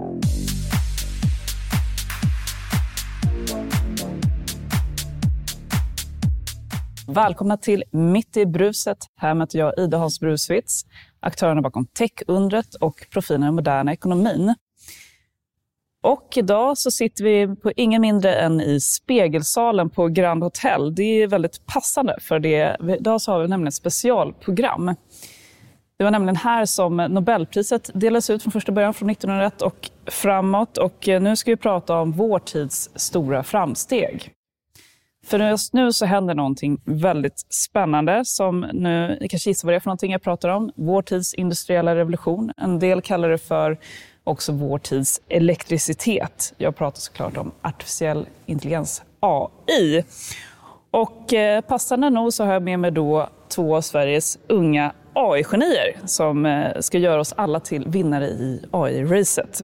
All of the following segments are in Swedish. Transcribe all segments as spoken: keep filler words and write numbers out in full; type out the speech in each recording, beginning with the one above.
Välkomna till Mitt i bruset. Här möter jag Ida Hans Bruswitz, aktörerna bakom Techundret och profilen i den moderna ekonomin. Och idag så sitter vi på ingen mindre än i Spegelsalen på Grand Hotel. Det är väldigt passande för det. Idag så har vi nämligen ett specialprogram. Det var nämligen här som Nobelpriset delades ut från första början från nittonhundraett och framåt. Och nu ska vi prata om vår tids stora framsteg. För just nu så händer någonting väldigt spännande som nu, ni kanske gissar vad det är för någonting jag pratar om. Vår tids industriella revolution. En del kallar det för också vår tids elektricitet. Jag pratar såklart om artificiell intelligens, A I. Och eh, passande nog så har jag med mig då två av Sveriges unga A I-genier som eh, ska göra oss alla till vinnare i A I-racet.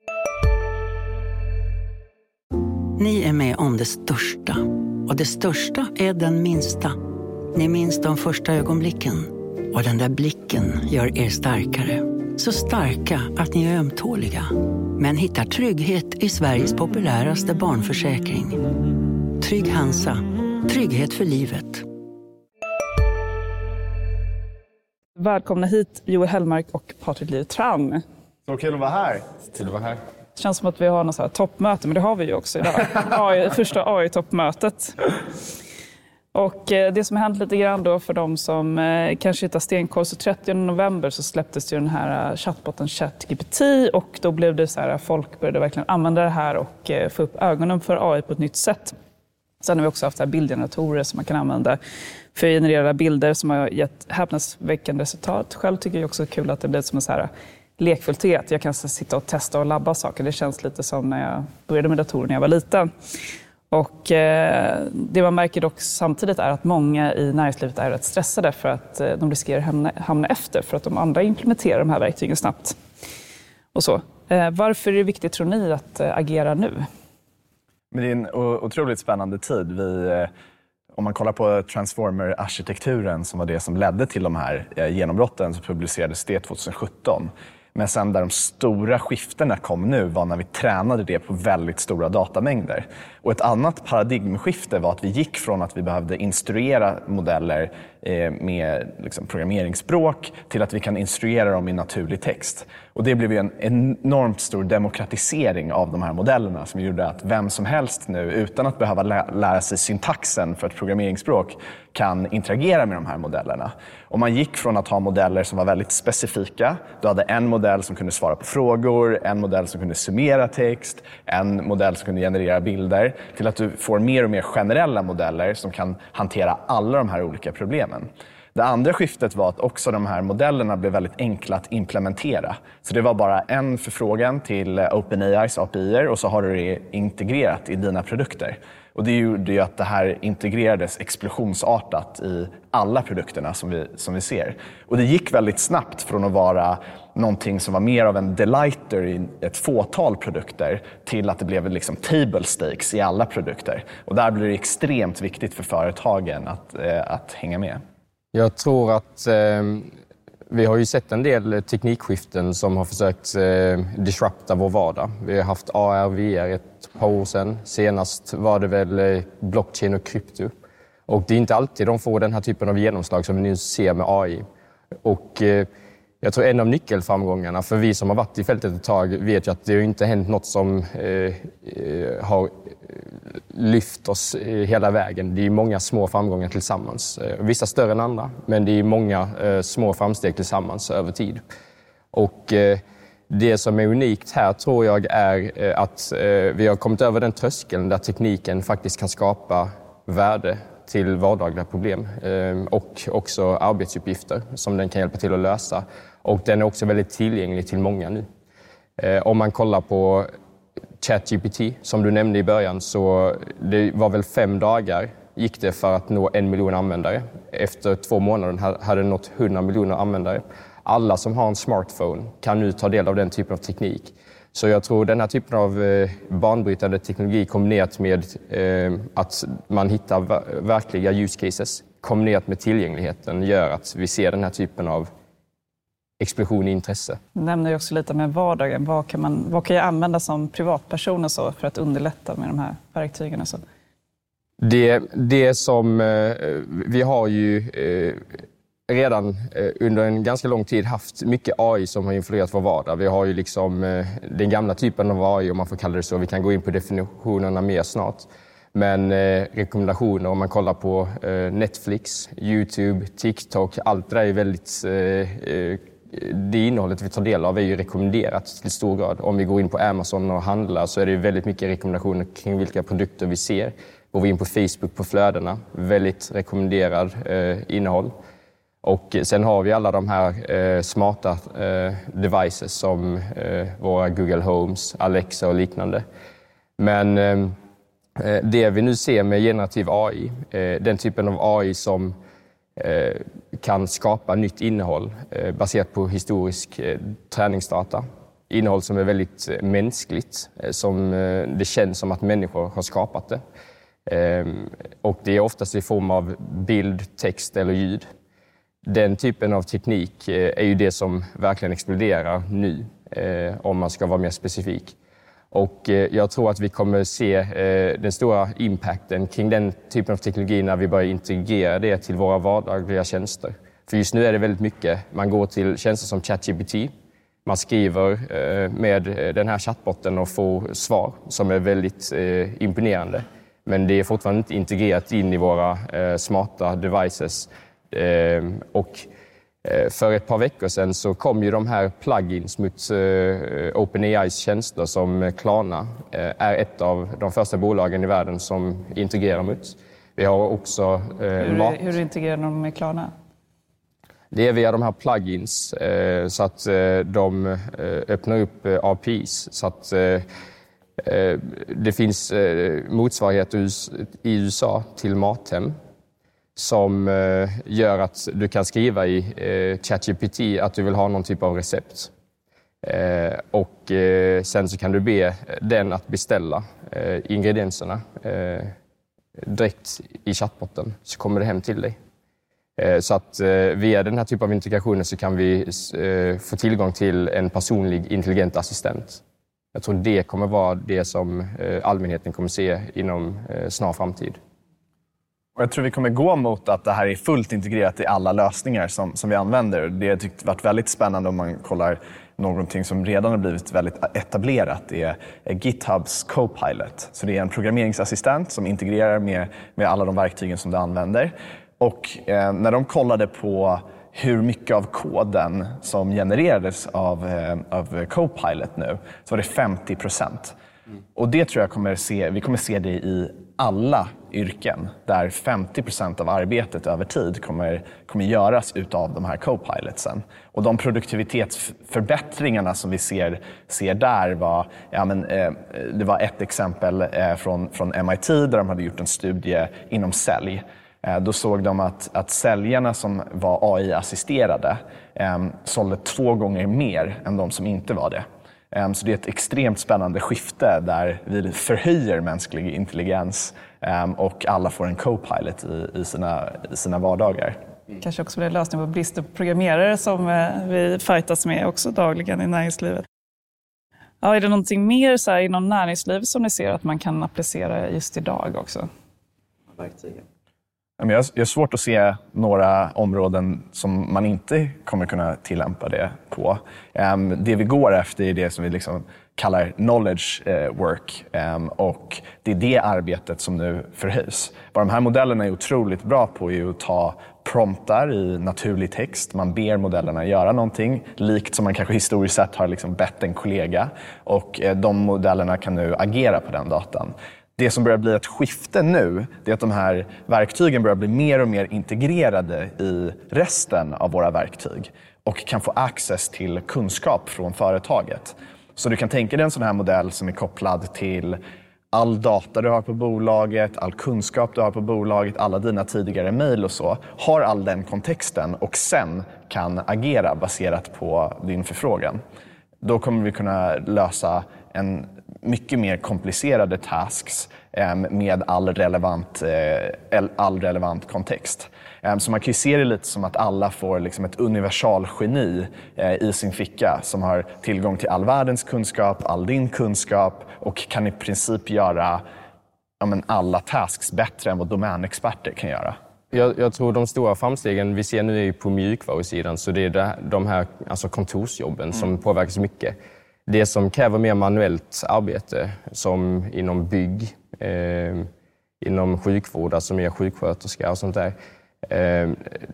Ni är med om det största. Och det största är den minsta. Ni minns de första ögonblicken. Och den där blicken gör er starkare. Så starka att ni är ömtåliga. Men hittar trygghet i Sveriges populäraste barnförsäkring. Trygg Hansa. Trygghet för livet. Välkomna hit Joel Hellmark och Patrik Liv-Tran. Så kul att vara här. Kul att vara här. Det känns som att vi har något så här toppmöte, men det har vi ju också idag. A I, första A I-toppmötet. Och det som har hänt lite grann då för de som eh, kanske inte har stenkoll, så trettionde november så släpptes ju den här chattbotten ChatGPT och då blev det så här, folk började verkligen använda det här och eh, få upp ögonen för A I på ett nytt sätt. Sen har vi också haft här bildgeneratorer som man kan använda för att generera bilder som har gett häpnadsväckande resultat. Själv tycker jag också det är kul att det blir som en så här lekfullhet. Jag kan sitta och testa och labba saker. Det känns lite som när jag började med datorer när jag var liten. Och eh, det man märker dock samtidigt är att många i näringslivet är rätt stressade för att eh, de riskerar hamna, hamna efter för att de andra implementerar de här verktygen snabbt. Och så. Eh, varför är det viktigt, tror ni, att eh, agera nu? Men det är en otroligt spännande tid. Vi, eh, om man kollar på Transformer-arkitekturen som var det som ledde till de här eh, genombrotten, så publicerades det tjugohundrasjutton. Men sen där de stora skiftena kom nu var när vi tränade det på väldigt stora datamängder. Och ett annat paradigmskifte var att vi gick från att vi behövde instruera modeller med liksom programmeringsspråk till att vi kan instruera dem i naturlig text. Och det blev ju en enormt stor demokratisering av de här modellerna som gjorde att vem som helst nu utan att behöva lära sig syntaxen för ett programmeringsspråk kan interagera med de här modellerna. Och man gick från att ha modeller som var väldigt specifika. Du hade en modell som kunde svara på frågor, en modell som kunde summera text, en modell som kunde generera bilder, till att du får mer och mer generella modeller som kan hantera alla de här olika problemen. Det andra skiftet var att också de här modellerna blev väldigt enkla att implementera. Så det var bara en förfrågan till OpenAIs A P I-er och så har du det integrerat i dina produkter. Och det gjorde ju att det här integrerades explosionsartat i alla produkterna som vi, som vi ser. Och det gick väldigt snabbt från att vara någonting som var mer av en delighter i ett fåtal produkter till att det blev liksom table stakes i alla produkter. Och där blir det extremt viktigt för företagen att, eh, att hänga med. Jag tror att eh, vi har ju sett en del teknikskiften som har försökt eh, disrupta vår vardag. Vi har haft A R, V R ett par år sedan. Senast var det väl eh, blockchain och krypto. Och det är inte alltid de får den här typen av genomslag som vi nu ser med A I. Och eh, jag tror en av nyckelframgångarna, för vi som har varit i fältet ett tag vet ju att det har inte hänt något som eh, har lyft oss hela vägen. Det är många små framgångar tillsammans. Vissa större än andra, men det är många eh, små framsteg tillsammans över tid. Och eh, det som är unikt här tror jag är eh, att eh, vi har kommit över den tröskeln där tekniken faktiskt kan skapa värde till vardagliga problem eh, och också arbetsuppgifter som den kan hjälpa till att lösa. Och den är också väldigt tillgänglig till många nu. Eh, om man kollar på ChatGPT, som du nämnde i början, så det var väl fem dagar gick det för att nå en miljon användare. Efter två månader hade det nått hundra miljoner användare. Alla som har en smartphone kan nu ta del av den typen av teknik. Så jag tror den här typen av eh, banbrytande teknologi kombinerat med eh, att man hittar ver- verkliga use cases kombinerat med tillgängligheten gör att vi ser den här typen av explosion i intresse. Du nämner ju också lite med vardagen. Vad kan, man, vad kan jag använda som privatperson och så för att underlätta med de här verktygen? Och så? Det, det som eh, vi har ju eh, redan eh, under en ganska lång tid haft mycket A I som har influerat vår vardag. Vi har ju liksom eh, den gamla typen av A I, om man får kalla det så. Vi kan gå in på definitionerna mer snart. Men eh, rekommendationer, om man kollar på eh, Netflix, YouTube, TikTok, allt det där är väldigt... Eh, eh, det innehållet vi tar del av är ju rekommenderat till stor grad. Om vi går in på Amazon och handlar så är det väldigt mycket rekommendationer kring vilka produkter vi ser. Går vi in på Facebook på flödena, väldigt rekommenderad eh, innehåll. Och sen har vi alla de här eh, smarta eh, devices som eh, våra Google Homes, Alexa och liknande. Men eh, det vi nu ser med generativ A I, eh, den typen av A I som eh, kan skapa nytt innehåll eh, baserat på historisk eh, träningsdata. Innehåll som är väldigt eh, mänskligt, eh, som eh, det känns som att människor har skapat det. Eh, och det är oftast i form av bild, text eller ljud. Den typen av teknik eh, är ju det som verkligen exploderar nu, eh, om man ska vara mer specifik. Och eh, jag tror att vi kommer se eh, den stora impacten kring den typen av teknologi när vi börjar integrera det till våra vardagliga tjänster. För just nu är det väldigt mycket. Man går till tjänster som ChatGPT. Man skriver eh, med den här chattbotten och får svar som är väldigt eh, imponerande. Men det är fortfarande inte integrerat in i våra eh, smarta devices. Eh, och för ett par veckor sedan så kom ju de här plugins mot eh, OpenAIs tjänster som Klarna eh, är ett av de första bolagen i världen som integrerar mot. Vi har också eh, hur, mat. Hur integrerar de med Klarna? Det är via de här plugins eh, så att eh, de eh, öppnar upp eh, A P Is så att eh, eh, det finns eh, motsvarigheter i U S A till Mathem. Som eh, gör att du kan skriva i eh, ChatGPT att du vill ha någon typ av recept. Eh, och eh, sen så kan du be den att beställa eh, ingredienserna eh, direkt i chattbotten, så kommer det hem till dig. Eh, så att eh, via den här typen av integrationer så kan vi eh, få tillgång till en personlig intelligent assistent. Jag tror det kommer vara det som eh, allmänheten kommer se inom eh, snar framtid. Och jag tror vi kommer gå mot att det här är fullt integrerat i alla lösningar som, som vi använder. Det har tyckt varit väldigt spännande om man kollar någonting som redan har blivit väldigt etablerat. Det är, är GitHubs Copilot. Så det är en programmeringsassistent som integrerar med, med alla de verktygen som du använder. Och eh, när de kollade på hur mycket av koden som genererades av, eh, av Copilot nu, så var det femtio procent. Och det tror jag kommer se, vi kommer se det i alla yrken där femtio procent av arbetet över tid kommer, kommer göras utav de här Copilotsen. Och de produktivitetsförbättringarna som vi ser, ser där var, ja men, eh, det var ett exempel eh, från, från M I T där de hade gjort en studie inom sälj. Eh, då såg de att, att säljarna som var A I-assisterade eh, sålde två gånger mer än de som inte var det. Så det är ett extremt spännande skifte där vi förhöjer mänsklig intelligens och alla får en co-pilot i sina, i sina vardagar. Kanske också blir en lösning på brist på programmerare som vi fightas med också dagligen i näringslivet. Ja, är det någonting mer så här inom näringslivet som ni ser att man kan applicera just idag också? Verktygen. Jag har svårt att se några områden som man inte kommer kunna tillämpa det på. Det vi går efter är det som vi liksom kallar knowledge work. Och det är det arbetet som nu förhöjs. Vad de här modellerna är otroligt bra på är att ta promptar i naturlig text. Man ber modellerna göra någonting, likt som man kanske historiskt sett har liksom bett en kollega. Och de modellerna kan nu agera på den datan. Det som börjar bli ett skifte nu, det är att de här verktygen börjar bli mer och mer integrerade i resten av våra verktyg och kan få access till kunskap från företaget. Så du kan tänka dig en sån här modell som är kopplad till all data du har på bolaget, all kunskap du har på bolaget, alla dina tidigare mejl och så, har all den kontexten och sen kan agera baserat på din förfrågan. Då kommer vi kunna lösa en mycket mer komplicerade tasks eh, med all relevant, eh, all relevant kontext. Eh, så man kan ju se det lite som att alla får liksom ett universalgeni eh, i sin ficka som har tillgång till all världens kunskap, all din kunskap och kan i princip göra ja, men alla tasks bättre än vad domänexperter kan göra. Jag, jag tror de stora framstegen vi ser nu är på mjukvarusidan, så det är det, de här alltså kontorsjobben mm. som påverkas mycket. Det som kräver mer manuellt arbete, som inom bygg, eh, inom sjukvård, alltså mer sjuksköterska och sånt där. Eh,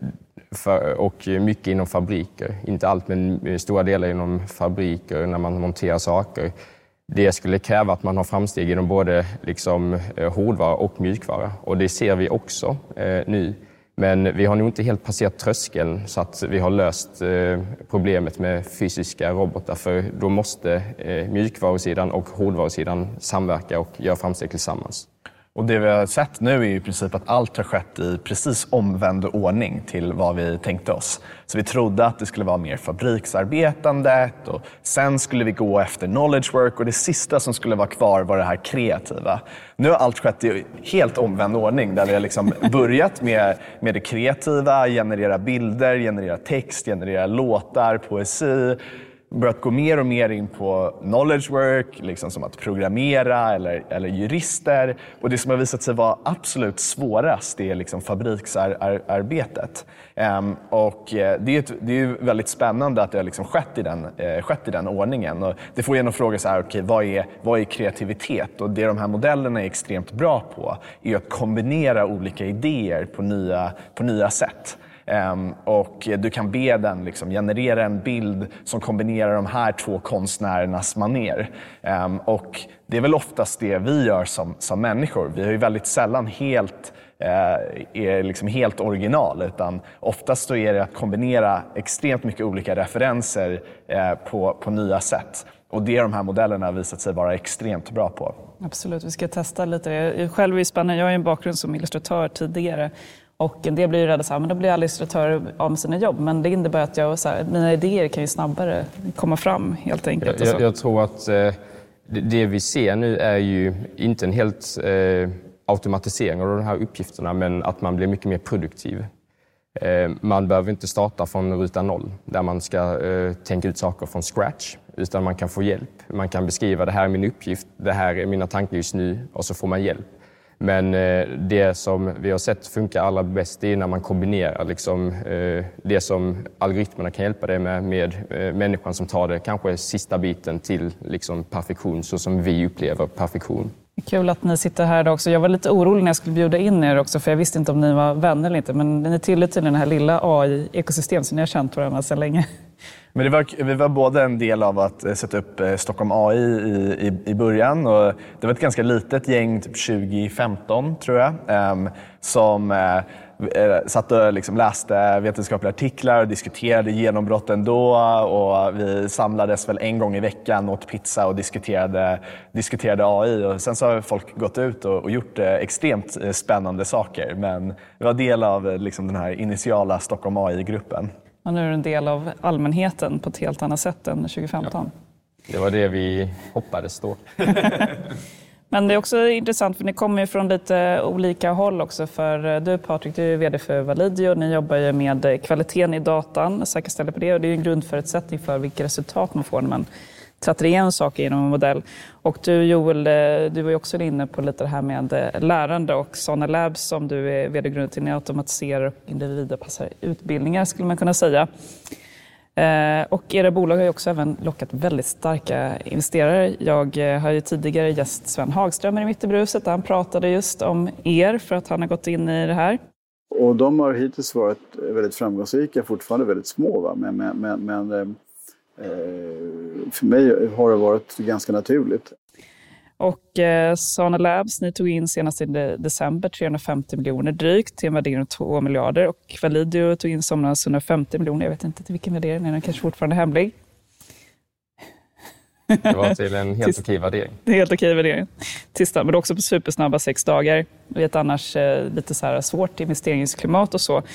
för, och mycket inom fabriker, inte allt men stora delar inom fabriker när man monterar saker. Det skulle kräva att man har framsteg inom både liksom, hårdvara och mjukvara. Och det ser vi också eh, nu. Men vi har nog inte helt passerat tröskeln så att vi har löst eh, problemet med fysiska robotar. För då måste eh, mjukvarusidan och hårdvarusidan samverka och göra framsteg tillsammans. Och det vi har sett nu är i princip att allt har skett i precis omvänd ordning till vad vi tänkte oss. Så vi trodde att det skulle vara mer fabriksarbetandet och sen skulle vi gå efter knowledge work och det sista som skulle vara kvar var det här kreativa. Nu har allt skett i helt omvänd ordning där vi har liksom börjat med, med det kreativa, generera bilder, generera text, generera låtar, poesi. Börjat gå mer och mer in på knowledge work, liksom som att programmera eller, eller jurister. Och det som har visat sig vara absolut svårast är liksom fabriksarbetet. Um, och det är, ett, det är väldigt spännande att det har liksom skett, i den, eh, skett i den ordningen. Och det får en att fråga så här, okay, vad, är, vad är kreativitet? Och det de här modellerna är extremt bra på är att kombinera olika idéer på nya, på nya sätt. Um, och du kan be den liksom generera en bild som kombinerar de här två konstnärernas manér. Um, och det är väl oftast det vi gör som, som människor. Vi är ju väldigt sällan helt, uh, är liksom helt original, utan oftast så är det att kombinera extremt mycket olika referenser uh, på, på nya sätt. Och det är de här modellerna har visat sig vara extremt bra på. Absolut, vi ska testa lite det. Själv är spännande, jag har en bakgrund som illustratör tidigare. Och en del blir ju rädda så här, men då blir alla illustratörer av med sina jobb. Men det innebär att jag, så här, mina idéer kan ju snabbare komma fram helt enkelt. Jag, jag, jag tror att eh, det vi ser nu är ju inte en helt eh, automatisering av de här uppgifterna, men att man blir mycket mer produktiv. Eh, man behöver inte starta från ruta noll där man ska eh, tänka ut saker från scratch, utan man kan få hjälp. Man kan beskriva det här är min uppgift, det här är mina tankar just nu, och så får man hjälp. Men det som vi har sett funkar allra bäst är när man kombinerar liksom, det som algoritmerna kan hjälpa dig med med människan som tar det kanske sista biten till liksom, perfektion, så som vi upplever perfektion. Kul att ni sitter här också. Jag var lite orolig när jag skulle bjuda in er också, för jag visste inte om ni var vänner eller inte. Men ni tillhör till den här lilla A I-ekosystem som ni har känt varandra sedan länge. Men det var, vi var både en del av att sätta upp Stockholm A I i, i, i början. Och det var ett ganska litet gäng, typ tjugo femton tror jag, um, som uh, satt och liksom läste vetenskapliga artiklar och diskuterade genombrotten då. Och vi samlades väl en gång i veckan, åt pizza och diskuterade, diskuterade A I. Och sen så har folk gått ut och, och gjort uh, extremt spännande saker. Men det var del av liksom, den här initiala Stockholm A I-gruppen. Och nu är det en del av allmänheten på ett helt annat sätt än tjugo femton. Ja, det var det vi hoppades då. Men det är också intressant för ni kommer ju från lite olika håll också. För du Patrik, du är vd för Validio och ni jobbar ju med kvaliteten i datan, säkerställer på det. Och det är ju en grundförutsättning för vilka resultat man får när man trattar igen saker genom en modell. Och du Joel, du var ju också inne på lite det här med lärande och Sana Labs som du är vd-grundare till. Ni automatiserar och individanpassar utbildningar skulle man kunna säga. Och era bolag har ju också även lockat väldigt starka investerare. Jag har ju tidigare gäst Sven Hagström i Mitt i bruset. Han pratade just om er för att han har gått in i det här. Och de har hittills varit väldigt framgångsrika, fortfarande väldigt små. Va? Men, men, men, men för mig har det varit ganska naturligt. Och eh, Sana Labs, ni tog in senast i december trehundrafemtio miljoner drygt till en värdering av två miljarder. Och Validio tog in somras hundrafemtio miljoner. Jag vet inte till vilken värdering, den är kanske fortfarande hemlig. Det var till en helt okej värdering. Det är helt okej värdering. Tista, men också på supersnabba sex dagar. Vi vet annars eh, lite så här svårt investeringsklimat och så.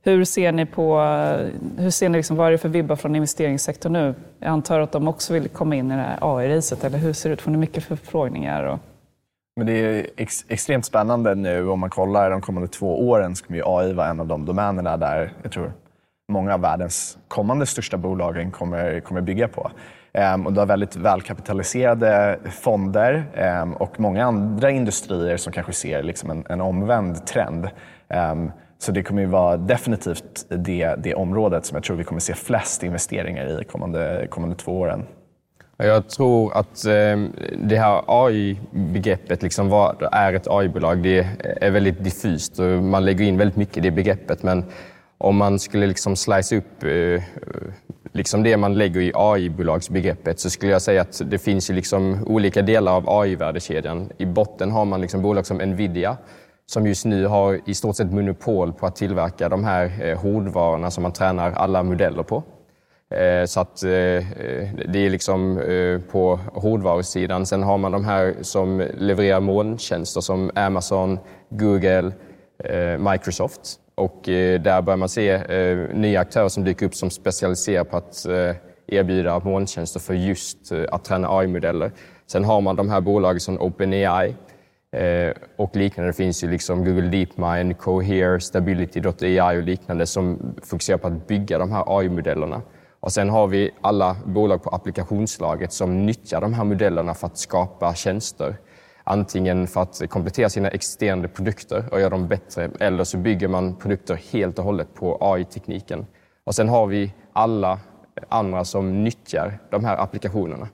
Hur ser ni på, hur ser ni liksom, vad är det för vibbar från investeringssektorn nu? Jag antar att de också vill komma in i det här A I-racet, eller hur ser det ut? Får ni mycket förfrågningar? Och... Men det är ex- extremt spännande nu. Om man kollar de kommande två åren så kommer ju A I vara en av de domänerna där jag tror många av världens kommande största bolagen kommer, kommer bygga på. Um, och du har väldigt välkapitaliserade fonder um, och många andra industrier som kanske ser liksom en, en omvänd trend. Um, så det kommer ju vara definitivt det, det området som jag tror vi kommer se flest investeringar i kommande, kommande två åren. Jag tror att eh, det här A I-begreppet, liksom, vad är ett A I-bolag, det är väldigt diffust och man lägger in väldigt mycket i det begreppet. Men om man skulle liksom slice upp eh, liksom det man lägger i A I-bolagsbegreppet, så skulle jag säga att det finns ju liksom olika delar av A I-värdekedjan. I botten har man liksom bolag som Nvidia, som just nu har i stort sett monopol på att tillverka de här eh, hårdvarorna som man tränar alla modeller på. Eh, så att eh, det är liksom eh, på hårdvarusidan. Sen har man de här som levererar molntjänster som Amazon, Google, eh, Microsoft. Och eh, där börjar man se eh, nya aktörer som dyker upp som specialiserar på att eh, erbjuda molntjänster för just eh, att träna A I-modeller. Sen har man de här bolagen som OpenAI eh, och liknande. Det finns ju liksom Google DeepMind, Cohere, Stability dot A I och liknande som fokuserar på att bygga de här A I-modellerna. Och sen har vi alla bolag på applikationslaget som nyttjar de här modellerna för att skapa tjänster. Antingen för att komplettera sina existerande produkter och göra dem bättre, eller så bygger man produkter helt och hållet på A I-tekniken. Och sen har vi alla andra som nyttjar de här applikationerna.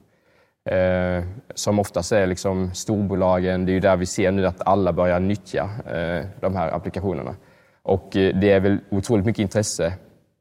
Eh, som oftast är liksom storbolagen. Det är ju där vi ser nu att alla börjar nyttja eh, de här applikationerna. Och eh, det är väl otroligt mycket intresse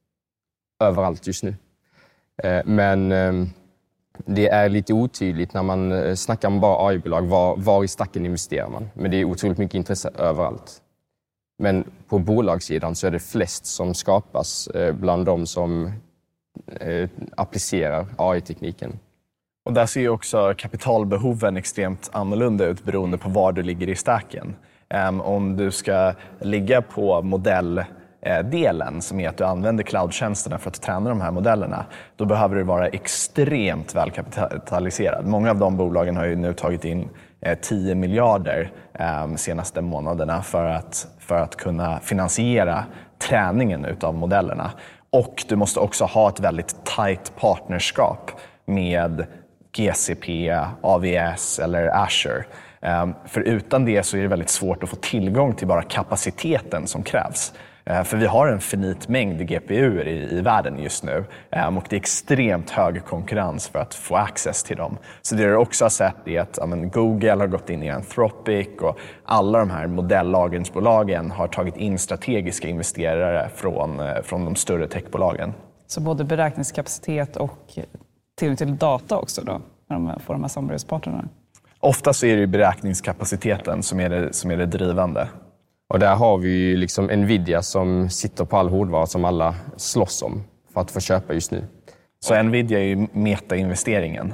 överallt just nu. Eh, men eh, det är lite otydligt när man snackar om bara A I-bolag. Var, var i stacken investerar man? Men det är otroligt mycket intresse överallt. Men på bolagssidan så är det flest som skapas eh, bland de som eh, applicerar A I-tekniken. Och där ser ju också kapitalbehoven extremt annorlunda ut beroende på var du ligger i stacken. Um, om du ska ligga på modelldelen, som är att du använder cloudtjänsterna för att träna de här modellerna, då behöver du vara extremt välkapitaliserad. Många av de bolagen har ju nu tagit in tio miljarder de senaste månaderna för att, för att kunna finansiera träningen utav modellerna. Och du måste också ha ett väldigt tight partnerskap med G C P, A W S eller Azure. För utan det så är det väldigt svårt att få tillgång till bara kapaciteten som krävs. För vi har en finit mängd G P U i, i världen just nu och det är extremt hög konkurrens för att få access till dem. Så det du också har sett är att ja, men Google har gått in i Anthropic och alla de här modellagringsbolagen har tagit in strategiska investerare från, från de större techbolagen. Så både beräkningskapacitet och tillgång till data också då, när de får de här samarbetspartnerna? Ofta så är det beräkningskapaciteten som är det, som är det drivande. Och där har vi ju liksom Nvidia som sitter på all hårdvara som alla slåss om för att få köpa just nu. Så Nvidia är ju meta-investeringen.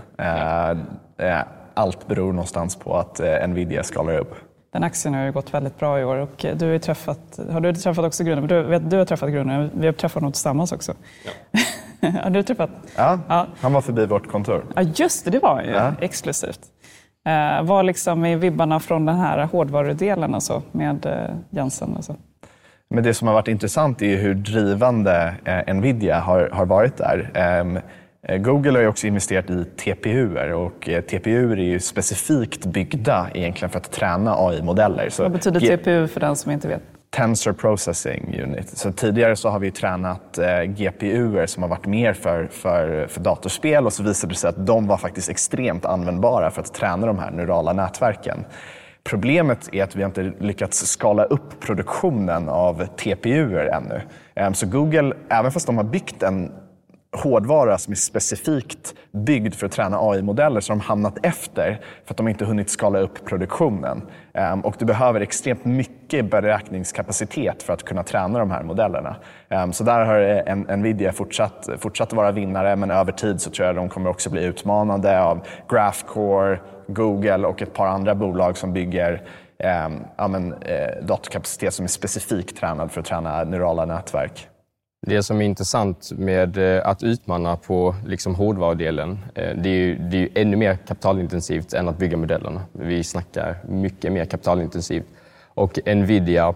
Allt beror någonstans på att Nvidia skalar upp. Den aktien har ju gått väldigt bra i år och du har ju träffat, har du träffat också grundaren? Du, vet, du har träffat grundaren, vi har träffat något tillsammans också. Ja. Har du träffat? Ja, ja, han var förbi vårt kontor. Ja, just det, det var ju ja. exklusivt. Eh, var liksom i vibbarna från den här hårdvarudelen alltså, med eh, Jensen? Alltså. Men det som har varit intressant är hur drivande eh, Nvidia har, har varit där. Eh, Google har ju också investerat i T P U-er och eh, T P U-er är ju specifikt byggda egentligen för att träna A I-modeller. Så vad betyder T P U för den som inte vet? Tensor Processing Unit. Så tidigare så har vi tränat eh, G P U-er som har varit mer för, för, för datorspel och så visade det sig att de var faktiskt extremt användbara för att träna de här neurala nätverken. Problemet är att vi inte lyckats skala upp produktionen av T P U-er ännu. Eh, så Google, även fast de har byggt en hårdvara som är specifikt byggd för att träna A I-modeller, så har de hamnat efter för att de inte hunnit skala upp produktionen. Um, och du behöver extremt mycket beräkningskapacitet för att kunna träna de här modellerna. Um, så där har en, Nvidia fortsatt, fortsatt vara vinnare, men över tid så tror jag de kommer också bli utmanade av Graphcore, Google och ett par andra bolag som bygger eh, ja, men, eh, datorkapacitet som är specifikt tränad för att träna neurala nätverk. Det som är intressant med att utmana på liksom hårdvarudelen, det är, ju, det är ju ännu mer kapitalintensivt än att bygga modellerna. Vi snackar mycket mer kapitalintensivt. Och Nvidia,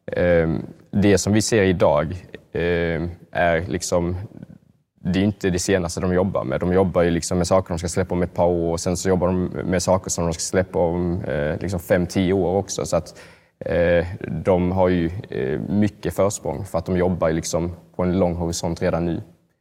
det som vi ser idag är liksom, det är inte det senaste de jobbar med. De jobbar ju liksom med saker de ska släppa om ett par år och sen så jobbar de med saker som de ska släppa om liksom fem, tio år också. Så att de har ju mycket försprång för att de jobbar liksom på en lång horisont redan nu.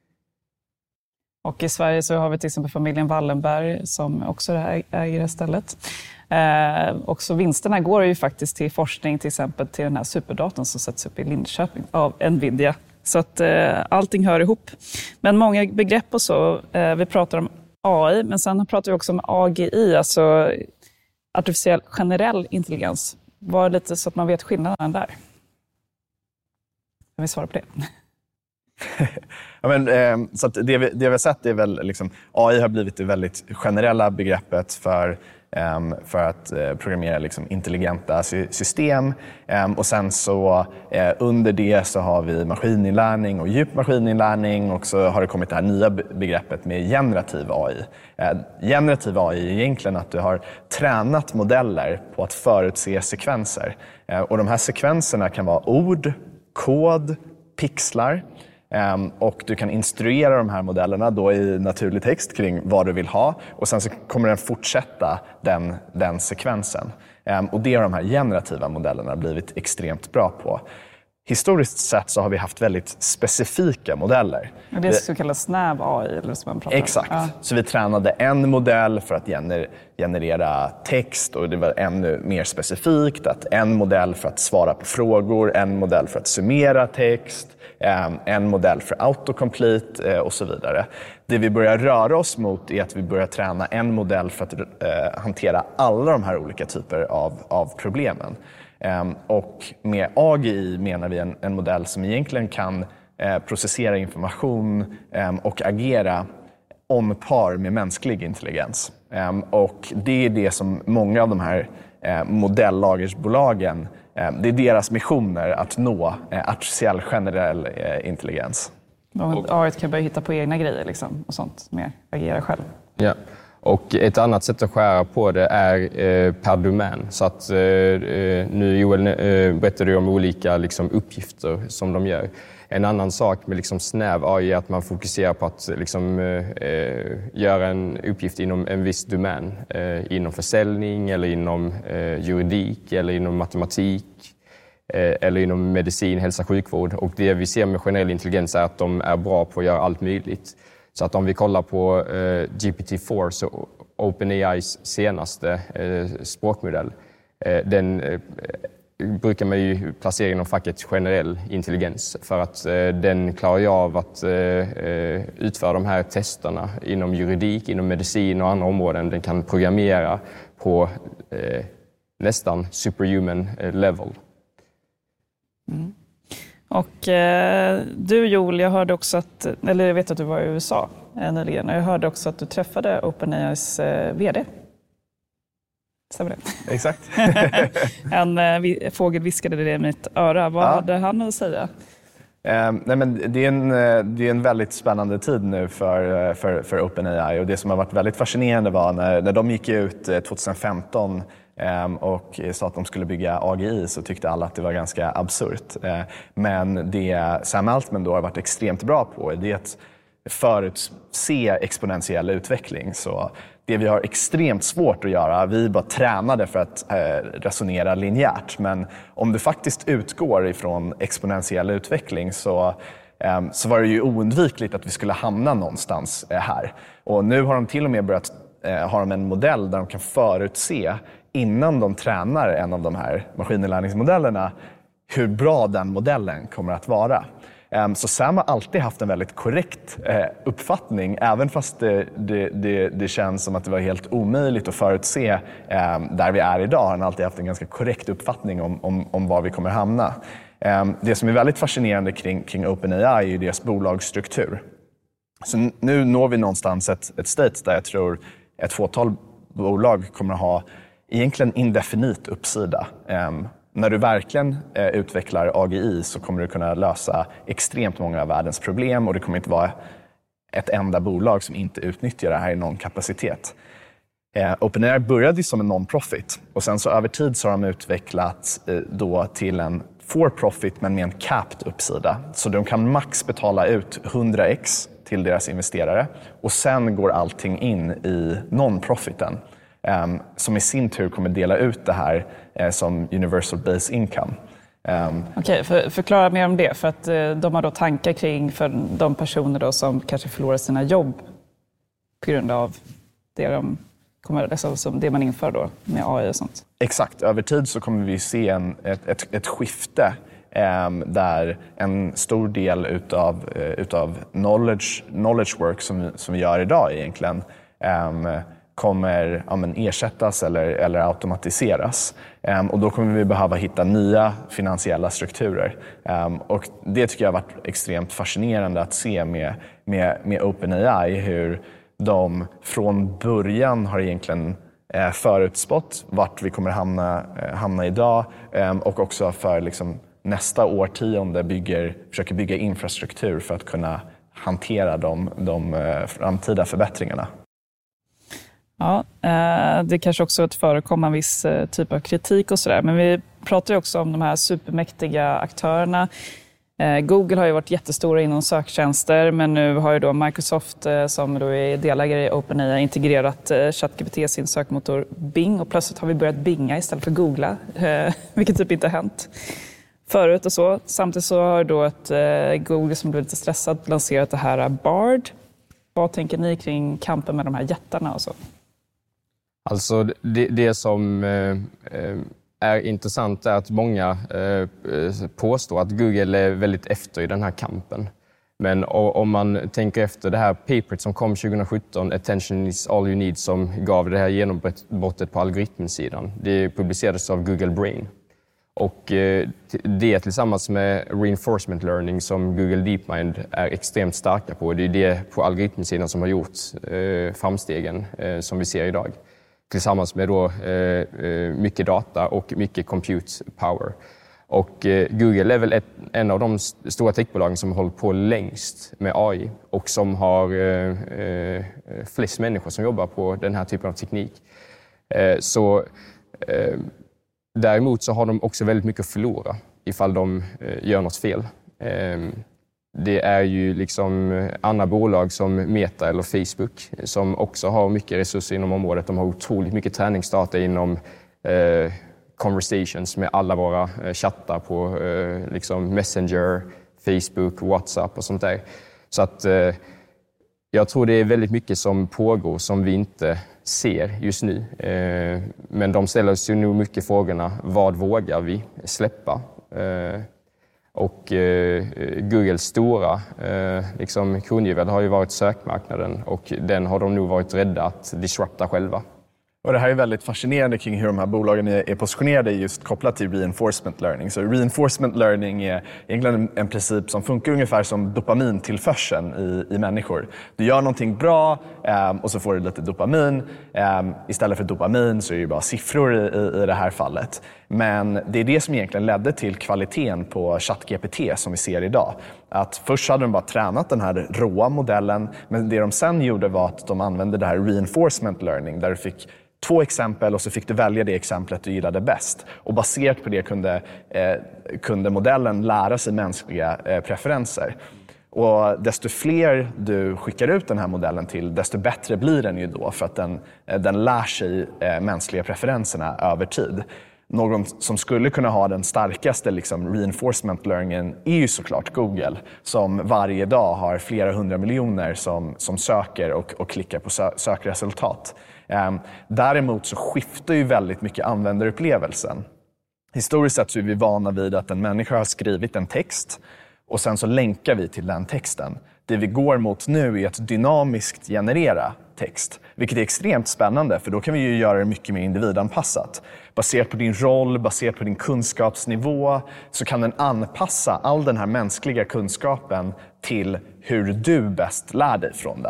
Och i Sverige så har vi till exempel familjen Wallenberg som också äger det här stället. Eh, också vinsterna går ju faktiskt till forskning, till exempel till den här superdatorn som sätts upp i Linköping av Nvidia. Så att eh, allting hör ihop. Men många begrepp och så, eh, vi pratar om A I, men sen pratar vi också om A G I, alltså artificiell generell intelligens. Var lite så att man vet skillnaden där. Kan vi svara på det? Ja, men, eh, så att det, vi, det vi har sett är väl liksom, A I har blivit det väldigt generella begreppet för, eh, för att eh, programmera liksom, intelligenta sy- system. Eh, och sen så eh, under det så har vi maskininlärning och djup maskininlärning, och så har det kommit det här nya begreppet med generativ A I. Eh, generativ A I är egentligen att du har tränat modeller på att förutse sekvenser. Eh, och de här sekvenserna kan vara ord, kod, pixlar. Um, och du kan instruera de här modellerna då i naturlig text kring vad du vill ha, och sen så kommer den fortsätta den, den sekvensen. Um, och det har de här generativa modellerna blivit extremt bra på. Historiskt sett så har vi haft väldigt specifika modeller. Och det skulle kallas snäv A I eller som man pratar om. Exakt. Ja. Så vi tränade en modell för att gener- generera text, och det var ännu mer specifikt att en modell för att svara på frågor, en modell för att summera text, en modell för autocomplete och så vidare. Det vi börjar röra oss mot är att vi börjar träna en modell för att eh, hantera alla de här olika typer av, av problemen. Um, och med A G I menar vi en, en modell som egentligen kan eh, processera information um, och agera om par med mänsklig intelligens. Um, och det är det som många av de här eh, modellagersbolagen, eh, det är deras missioner att nå eh, artificiell generell eh, intelligens. Och A I kan börja hitta på egna grejer liksom, och sånt, mer agera själv. Ja. Och ett annat sätt att skära på det är eh, per domän. Så att, eh, nu Joel eh, berättade ju om olika liksom, uppgifter som de gör. En annan sak med liksom, snäv A I är att man fokuserar på att liksom, eh, göra en uppgift inom en viss domän. Eh, inom försäljning, eller inom eh, juridik, eller inom matematik, eh, eller inom medicin, hälsa, sjukvård. Och det vi ser med generell intelligens är att de är bra på att göra allt möjligt. Så att om vi kollar på eh, G P T fyra, så OpenAIs senaste eh, språkmodell, eh, den eh, brukar man ju placera inom facket generell intelligens, för att eh, den klarar ju av att eh, utföra de här testerna inom juridik, inom medicin och andra områden. Den kan programmera på eh, nästan superhuman level. Mm. Och eh, du Joel, jag hörde också att, eller jag vet att du var i U S A eh, nyligen, och jag hörde också att du träffade OpenAIs eh, vd. Stämmer det? Exakt. En eh, fågel viskade det i mitt öra. Vad ja. hade han att säga? Eh, nej men det, är en, det är en väldigt spännande tid nu för, för, för OpenAI, och det som har varit väldigt fascinerande var när, när de gick ut tjugohundrafemton och sa att de skulle bygga A G I, så tyckte alla att det var ganska absurt. Men det Sam Altman då har varit extremt bra på är att förutse exponentiell utveckling. Så det vi har extremt svårt att göra, vi är bara tränade för att resonera linjärt. Men om du faktiskt utgår ifrån exponentiell utveckling så så var det ju oundvikligt att vi skulle hamna någonstans här. Och nu har de till och med börjat ha en modell där de kan förutse innan de tränar en av de här maskininlärningsmodellerna hur bra den modellen kommer att vara. Så Sam har alltid haft en väldigt korrekt uppfattning, även fast det, det, det, det känns som att det var helt omöjligt att förutse där vi är idag. Han har alltid haft en ganska korrekt uppfattning om, om, om var vi kommer hamna. Det som är väldigt fascinerande kring, kring OpenAI är ju deras bolagsstruktur. Så nu når vi någonstans ett, ett state där jag tror ett fåtal bolag kommer att ha egentligen indefinit uppsida. Um, när du verkligen uh, utvecklar A G I så kommer du kunna lösa extremt många av världens problem och det kommer inte vara ett enda bolag som inte utnyttjar det här i någon kapacitet. Uh, OpenAI började som en non-profit och sen så över tid så har de utvecklats uh, då till en for-profit men med en capped uppsida. Så de kan max betala ut hundra x till deras investerare och sen går allting in i non-profiten. Um, som i sin tur kommer dela ut det här uh, som universal base income. Um, Okej, för, förklara mer om det. För att uh, de har då tankar kring för de personer då som kanske förlorar sina jobb på grund av det, de kommer, alltså, som det man inför då med A I och sånt. Exakt, över tid så kommer vi se en, ett, ett, ett skifte um, där en stor del utav, uh, utav knowledge, knowledge work som vi, som vi gör idag egentligen um, kommer ja, men ersättas eller, eller automatiseras. Um, och då kommer vi behöva hitta nya finansiella strukturer. Um, och det tycker jag har varit extremt fascinerande att se med, med, med OpenAI, hur de från början har egentligen eh, förutspått vart vi kommer hamna, eh, hamna idag um, och också för liksom, nästa årtionde bygger, försöker bygga infrastruktur för att kunna hantera de, de eh, framtida förbättringarna. Ja, det kanske också att förekomma en viss typ av kritik och sådär. Men vi pratar ju också om de här supermäktiga aktörerna. Google har ju varit jättestora inom söktjänster, men nu har ju då Microsoft som då är delägare i OpenAI integrerat ChatGPT i sin sökmotor Bing och plötsligt har vi börjat binga istället för googla, vilket typ inte har hänt förut och så. Samtidigt så har då ett Google som blev lite stressat lanserat det här Bard. Vad tänker ni kring kampen med de här jättarna och så? Alltså det, det som eh, är intressant är att många eh, påstår att Google är väldigt efter i den här kampen. Men om man tänker efter det här paperet som kom tjugohundrasjutton, Attention is all you need, som gav det här genombrottet på algoritmsidan. Det publicerades av Google Brain. Och det tillsammans med reinforcement learning som Google DeepMind är extremt starka på. Det är det på algoritmsidan som har gjort framstegen som vi ser idag. Tillsammans med då mycket data och mycket compute power. Och Google är väl ett, en av de stora techbolagen som har hållit på längst med A I och som har eh, flest människor som jobbar på den här typen av teknik. Eh, så eh, däremot så har de också väldigt mycket att förlora ifall de eh, gör något fel. Eh, det är ju liksom andra bolag som Meta eller Facebook som också har mycket resurser inom området. De har otroligt mycket träningsdata inom eh, conversations med alla våra eh, chattar på eh, liksom Messenger, Facebook, WhatsApp och sånt där. Så att eh, jag tror det är väldigt mycket som pågår som vi inte ser just nu. Eh, men de ställer sig nu mycket frågorna, vad vågar vi släppa? Eh, och eh, Googles stora eh, liksom kundgivel har ju varit sökmarknaden och den har de nog varit rädda att disrupta själva. Och det här är väldigt fascinerande kring hur de här bolagen är positionerade just kopplat till reinforcement learning. Så reinforcement learning är egentligen en princip som funkar ungefär som dopamintillförseln i, i människor. Du gör någonting bra um, och så får du lite dopamin. Um, istället för dopamin så är det bara siffror i, i, i det här fallet. Men det är det som egentligen ledde till kvaliteten på ChatGPT som vi ser idag. Att först hade de bara tränat den här råa modellen, men det de sen gjorde var att de använde det här reinforcement learning där du fick två exempel och så fick du välja det exemplet du gillade bäst. Och baserat på det kunde, eh, kunde modellen lära sig mänskliga eh, preferenser. Och desto fler du skickar ut den här modellen till, desto bättre blir den ju då för att den, eh, den lär sig eh, mänskliga preferenserna över tid. Någon som skulle kunna ha den starkaste liksom, reinforcement learningen är ju såklart Google som varje dag har flera hundra miljoner som, som söker och, och klickar på sö- sökresultat. Um, däremot så skiftar ju väldigt mycket användarupplevelsen. Historiskt sett så är vi vana vid att en människa har skrivit en text och sen så länkar vi till den texten. Det vi går mot nu är att dynamiskt generera text, vilket är extremt spännande för då kan vi ju göra det mycket mer individanpassat. Baserat på din roll, baserat på din kunskapsnivå så kan den anpassa all den här mänskliga kunskapen till hur du bäst lär dig från den.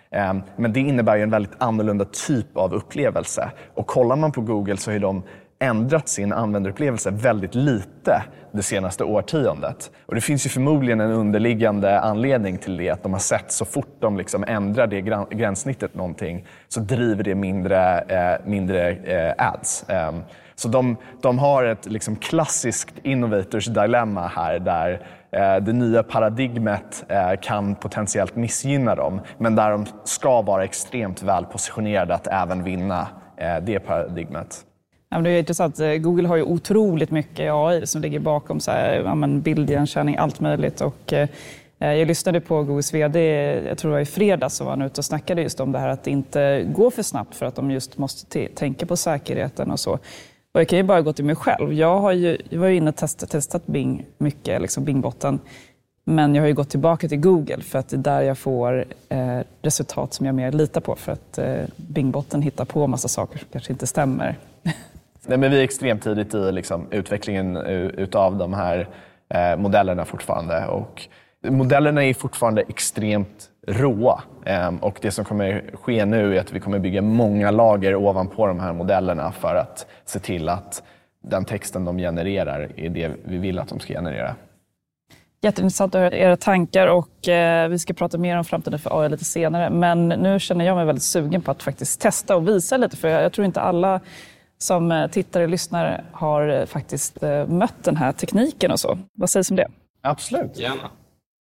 Men det innebär ju en väldigt annorlunda typ av upplevelse. Och kollar man på Google så har de ändrat sin användarupplevelse väldigt lite det senaste årtiondet. Och det finns ju förmodligen en underliggande anledning till det, att de har sett så fort de liksom ändrar det gränssnittet någonting så driver det mindre, eh, mindre eh, ads. Eh, så de, de har ett liksom klassiskt innovators dilemma här där eh, det nya paradigmet eh, kan potentiellt missgynna dem, men där de ska vara extremt väl positionerade att även vinna eh, det paradigmet. Ja, det är intressant. Google har ju otroligt mycket A I som ligger bakom så här, ja, men bildigenkänning, allt möjligt. Och, eh, jag lyssnade på Googles vd, jag tror det var i fredags, så var han ute och snackade just om det här att det inte går för snabbt för att de just måste t- tänka på säkerheten och så. Och jag kan ju bara gå till mig själv. Jag, har ju, jag var ju inne och testat, testat Bing mycket, liksom Bing-botten. Men jag har ju gått tillbaka till Google för att det är där jag får eh, resultat som jag mer litar på. För att eh, Bing-botten hittar på massa saker som kanske inte stämmer. Nej, men vi är extremt tidigt i liksom, utvecklingen utav de här eh, modellerna fortfarande. Och modellerna är fortfarande extremt råa. Eh, och det som kommer ske nu är att vi kommer bygga många lager ovanpå de här modellerna för att se till att den texten de genererar är det vi vill att de ska generera. Jätteintressant att höra era tankar, och eh, vi ska prata mer om framtiden för A I lite senare. Men nu känner jag mig väldigt sugen på att faktiskt testa och visa lite, för jag, jag tror inte alla som tittar och lyssnar har faktiskt mött den här tekniken och så. Vad sägs om det? Absolut. Gärna.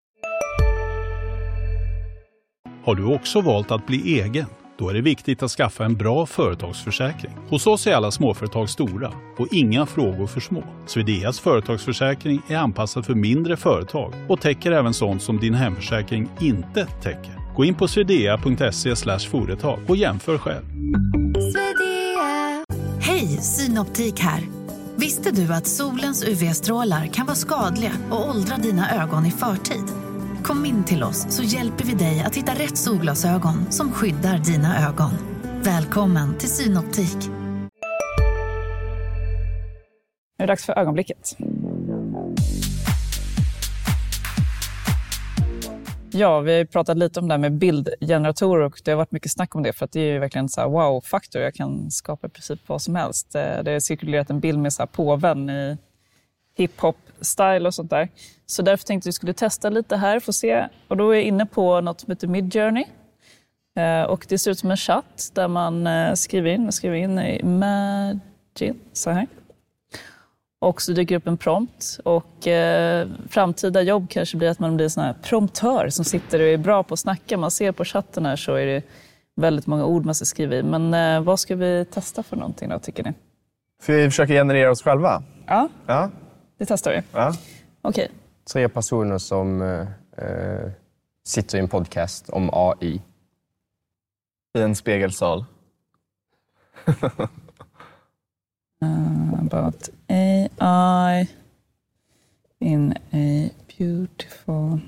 Har du också valt att bli egen? Då är det viktigt att skaffa en bra företagsförsäkring. Hos oss är alla småföretag stora och inga frågor för små. Swedeas företagsförsäkring är anpassad för mindre företag och täcker även sånt som din hemförsäkring inte täcker. Gå in på swedea punkt se slash företag och jämför själv. Hej, Synoptik här. Visste du att solens U V-strålar kan vara skadliga och åldra dina ögon i förtid? Kom in till oss så hjälper vi dig att hitta rätt solglasögon som skyddar dina ögon. Välkommen till Synoptik. Nu är det dags för ögonblicket. Ja, vi har pratat lite om det här med bildgeneratorer och det har varit mycket snack om det, för att det är ju verkligen så här wow-faktor. Jag kan skapa i princip vad som helst. Det har cirkulerat en bild med så här påven i hip-hop-style och sånt där. Så därför tänkte jag att vi skulle testa lite här, få se. Och då är jag inne på något som heter Midjourney. Och det ser ut som en chatt där man skriver in, skriver in Imagine, så här. Och så dyker upp en prompt, och eh, framtida jobb kanske blir att man blir sån här promptör som sitter och är bra på att snacka. Man ser på chatten här så är det väldigt många ord man ska skriva i. Men eh, vad ska vi testa för någonting då, tycker ni? Ska vi försöka generera oss själva? Ja, ja. Det testar vi. Ja. Okej. Okay. Tre personer som eh, sitter i en podcast om A I. I en spegelsal. Uh, about A I in a beautiful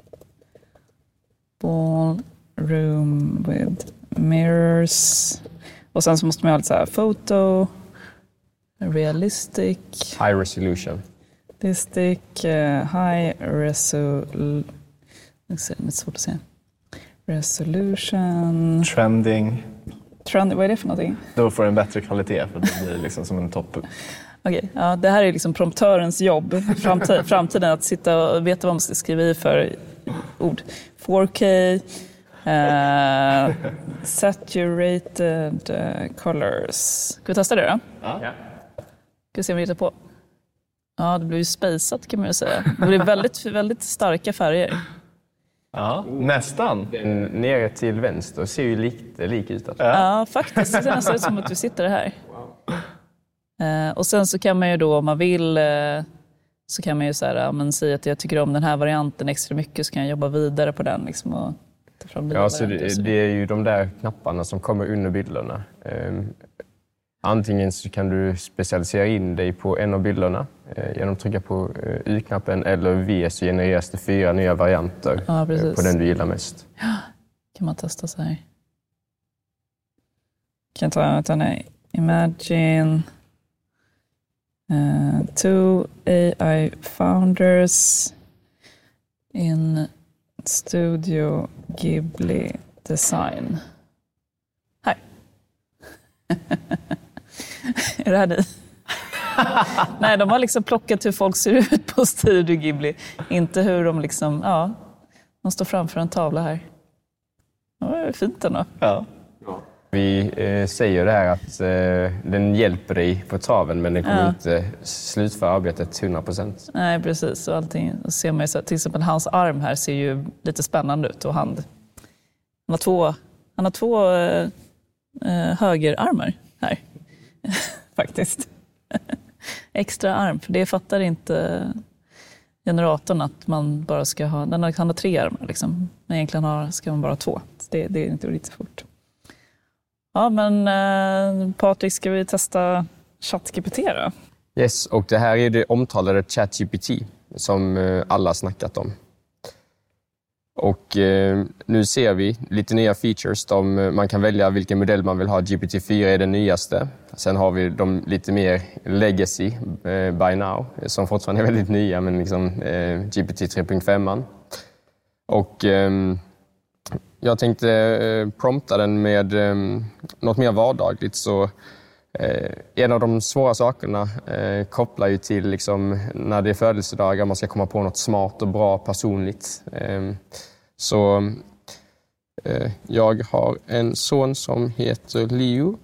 ballroom with mirrors. Och sen så måste man ha lite så här photo, realistic, high resolution. Realistic, uh, high resolution. Det är svårt att säga. Resolution. Trending. Trend, vad är det för någonting? Då får en bättre kvalitet, för det blir liksom som en topp. Okej, okay, ja, det här är liksom promptörens jobb. Framtiden, framtiden att sitta och veta vad man ska skriva i för ord. four K, uh, saturated uh, colors. Ska vi testa det då? Ja. Ska vi se om vi hittar på. Ja, det blir ju spejsat kan man ju säga. Det blir väldigt, väldigt starka färger. Ja, nästan. Den nere till vänster ser ju lite lik ut. Ja. ja, faktiskt. Det ser nästan ut som att vi sitter här. Wow. Uh, och sen så kan man ju då, om man vill, uh, så kan man ju så här, ja, men säga att jag tycker om den här varianten extra mycket, så kan jag jobba vidare på den. Liksom, och ta fram ja, så det, det är ju de där knapparna som kommer under bilderna. Um, antingen så kan du specialisera in dig på en av bilderna eh, genom att trycka på eh, Y-knappen, eller V så genereras det fyra nya varianter ja, eh, på den du gillar mest. Ja, kan man testa så här. Kan ta, ta nej. Imagine uh, two A I founders in Studio Ghibli Design. Här. Är det här ni? Nej, de har liksom plockat hur folk ser ut på Studio Ghibli. Inte hur de liksom, ja, de står framför en tavla här. Ja, det är fint ändå. Ja. Vi eh, säger det här att eh, den hjälper dig på traven, men den kommer Ja. inte slutföra arbetet hundra procent. Nej, precis. Och allting och ser man ju så, till exempel hans arm här ser ju lite spännande ut och hand. Han har två, han har två eh, högerarmar här. Faktiskt. Extra arm, för det fattar inte generatorn att man bara ska ha, den har, han har tre armar liksom. Men egentligen har, ska man bara ha två. Det, det är inte riktigt fort. Ja, men eh, Patrik, ska vi testa ChatGPT då? Yes, och det här är det omtalade ChatGPT som eh, alla har snackat om. Och eh, nu ser vi lite nya features. De, man kan välja vilken modell man vill ha. G P T fyra är den nyaste. Sen har vi de lite mer legacy eh, by now, som fortfarande är väldigt nya, men liksom eh, G P T tre punkt fem. Och eh, jag tänkte eh, prompta den med eh, något mer vardagligt. Så eh, en av de svåra sakerna eh, kopplar ju till liksom, när det är födelsedagar, man ska komma på något smart och bra personligt. Eh, så eh, jag har en son som heter Leo.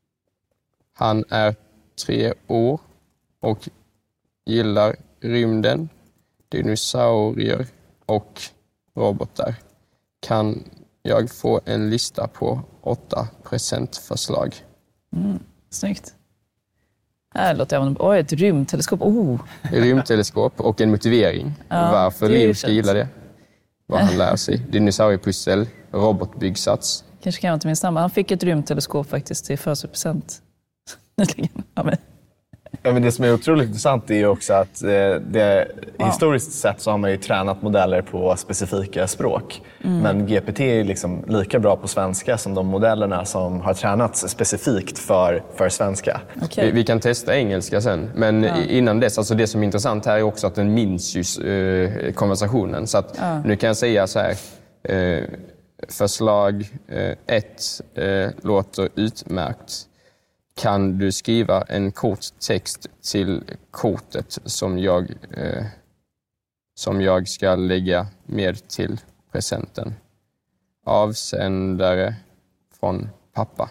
Han är tre år och gillar rymden, dinosaurier och robotar. Kan jag få en lista på åtta presentförslag? Mm, snyggt. Här låter jag, oj, ett rymdteleskop. Oh. Rymdteleskop och en motivering. Ja, varför det är ju Leo ska fint. gilla det. Vad han lär sig. Dinosauriepussel, robotbyggsats. Kanske kan jag inte minst samma. Han fick ett rymdteleskop faktiskt till födelsedagspresent. Ja, men. Ja, men det som är otroligt intressant är ju också att eh, det, Wow. historiskt sett så har man ju tränat modeller på specifika språk. Mm. Men G P T är liksom lika bra på svenska som de modellerna som har tränats specifikt för, för svenska. Okay. Vi, vi kan testa engelska sen. Men Ja. innan dess, alltså det som är intressant här är också att den minns ju eh, konversationen. Så att Ja. nu kan jag säga så här. Eh, förslag eh, ett eh, låter utmärkt. Kan du skriva en kort text till kortet som jag, eh, som jag ska lägga med till presenten? Avsändare från pappa.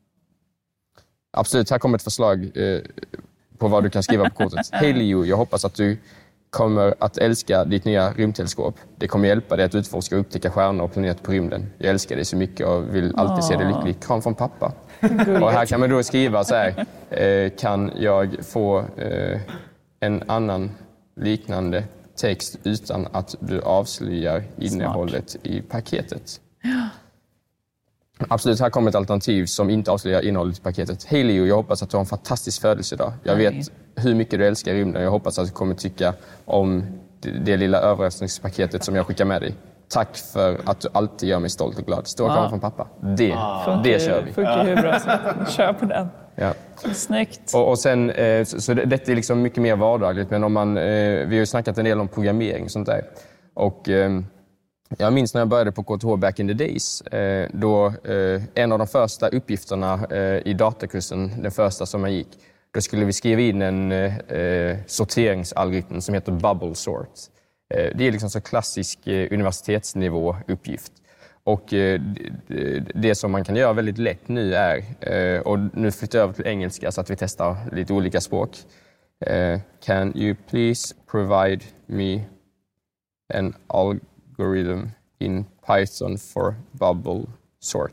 Absolut, här kommer ett förslag eh, på vad du kan skriva på kortet. Hej Leo, jag hoppas att du kommer att älska ditt nya rymdteleskop. Det kommer hjälpa dig att utforska och upptäcka stjärnor och planeter på rymden. Jag älskar dig så mycket och vill alltid se dig lycklig. Kram från pappa. Och här kan man då skriva så här. Eh, kan jag få eh, en annan liknande text utan att du avslöjar innehållet i paketet? Ja. Absolut, här kommer ett alternativ som inte avslöjar innehållet i paketet. Hej Leo, jag hoppas att du har en fantastisk födelsedag. Jag Nej. vet hur mycket du älskar rymden. Jag hoppas att du kommer tycka om det, det lilla överraskningspaketet som jag skickar med dig. Tack för att du alltid gör mig stolt och glad. Stora kramar Ja. från pappa. Det, Funkar det ju- kör vi. Funkar hur bra som helst. Kör på den. Ja. Snyggt. Och, och sen, eh, så, så det, detta är liksom mycket mer vardagligt. Men om man, eh, vi har ju snackat en del om programmering och sånt där. Och eh, jag minns när jag började på K T H back in the days. Eh, då eh, en av de första uppgifterna eh, i datakursen, den första som jag gick, då skulle vi skriva in en eh, sorteringsalgoritm som heter bubble sort. Eh, det är liksom så klassisk eh, universitetsnivå uppgift. Och eh, det, det som man kan göra väldigt lätt nu är, eh, och nu flyttar jag över till engelska så att vi testar lite olika språk. Eh, can you please provide me an algorithm in Python for bubble sort?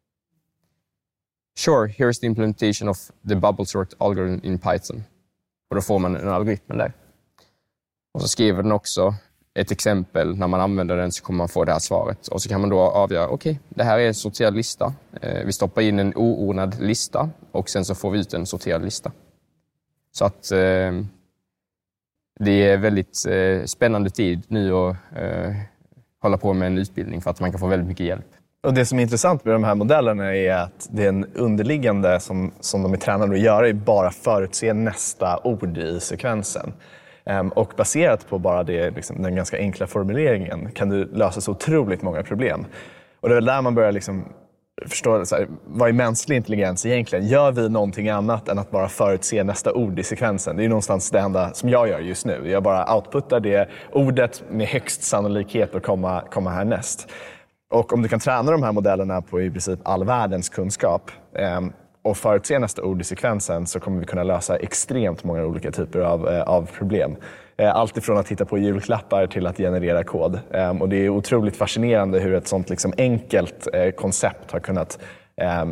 Sure, here's the implementation of the bubble sort algorithm in Python. Och då får man en algoritm där. Och så skriver den också ett exempel. När man använder den så kommer man få det här svaret. Och så kan man då avgöra, okej, okay, det här är en sorterad lista. Eh, vi stoppar in en oordnad lista och sen så får vi ut en sorterad lista. Så att eh, det är väldigt eh, spännande tid nu att eh, hålla på med en utbildning för att man kan få väldigt mycket hjälp. Och det som är intressant med de här modellerna är att det är en underliggande som, som de är tränade att göra är bara förutse nästa ord i sekvensen. Um, och baserat på bara det, liksom, den ganska enkla formuleringen kan du lösa så otroligt många problem. Och det är väl där man börjar liksom förstå, så här, vad är mänsklig intelligens egentligen? Gör vi någonting annat än att bara förutse nästa ord i sekvensen? Det är någonstans det enda som jag gör just nu. Jag bara outputtar det ordet med högst sannolikhet att komma, komma härnäst. Och om du kan träna de här modellerna på i princip all världens kunskap eh, och förutse nästa ord i sekvensen, så kommer vi kunna lösa extremt många olika typer av, eh, av problem. Eh, allt ifrån att hitta på julklappar till att generera kod. Eh, och det är otroligt fascinerande hur ett sånt liksom enkelt eh, koncept har kunnat eh,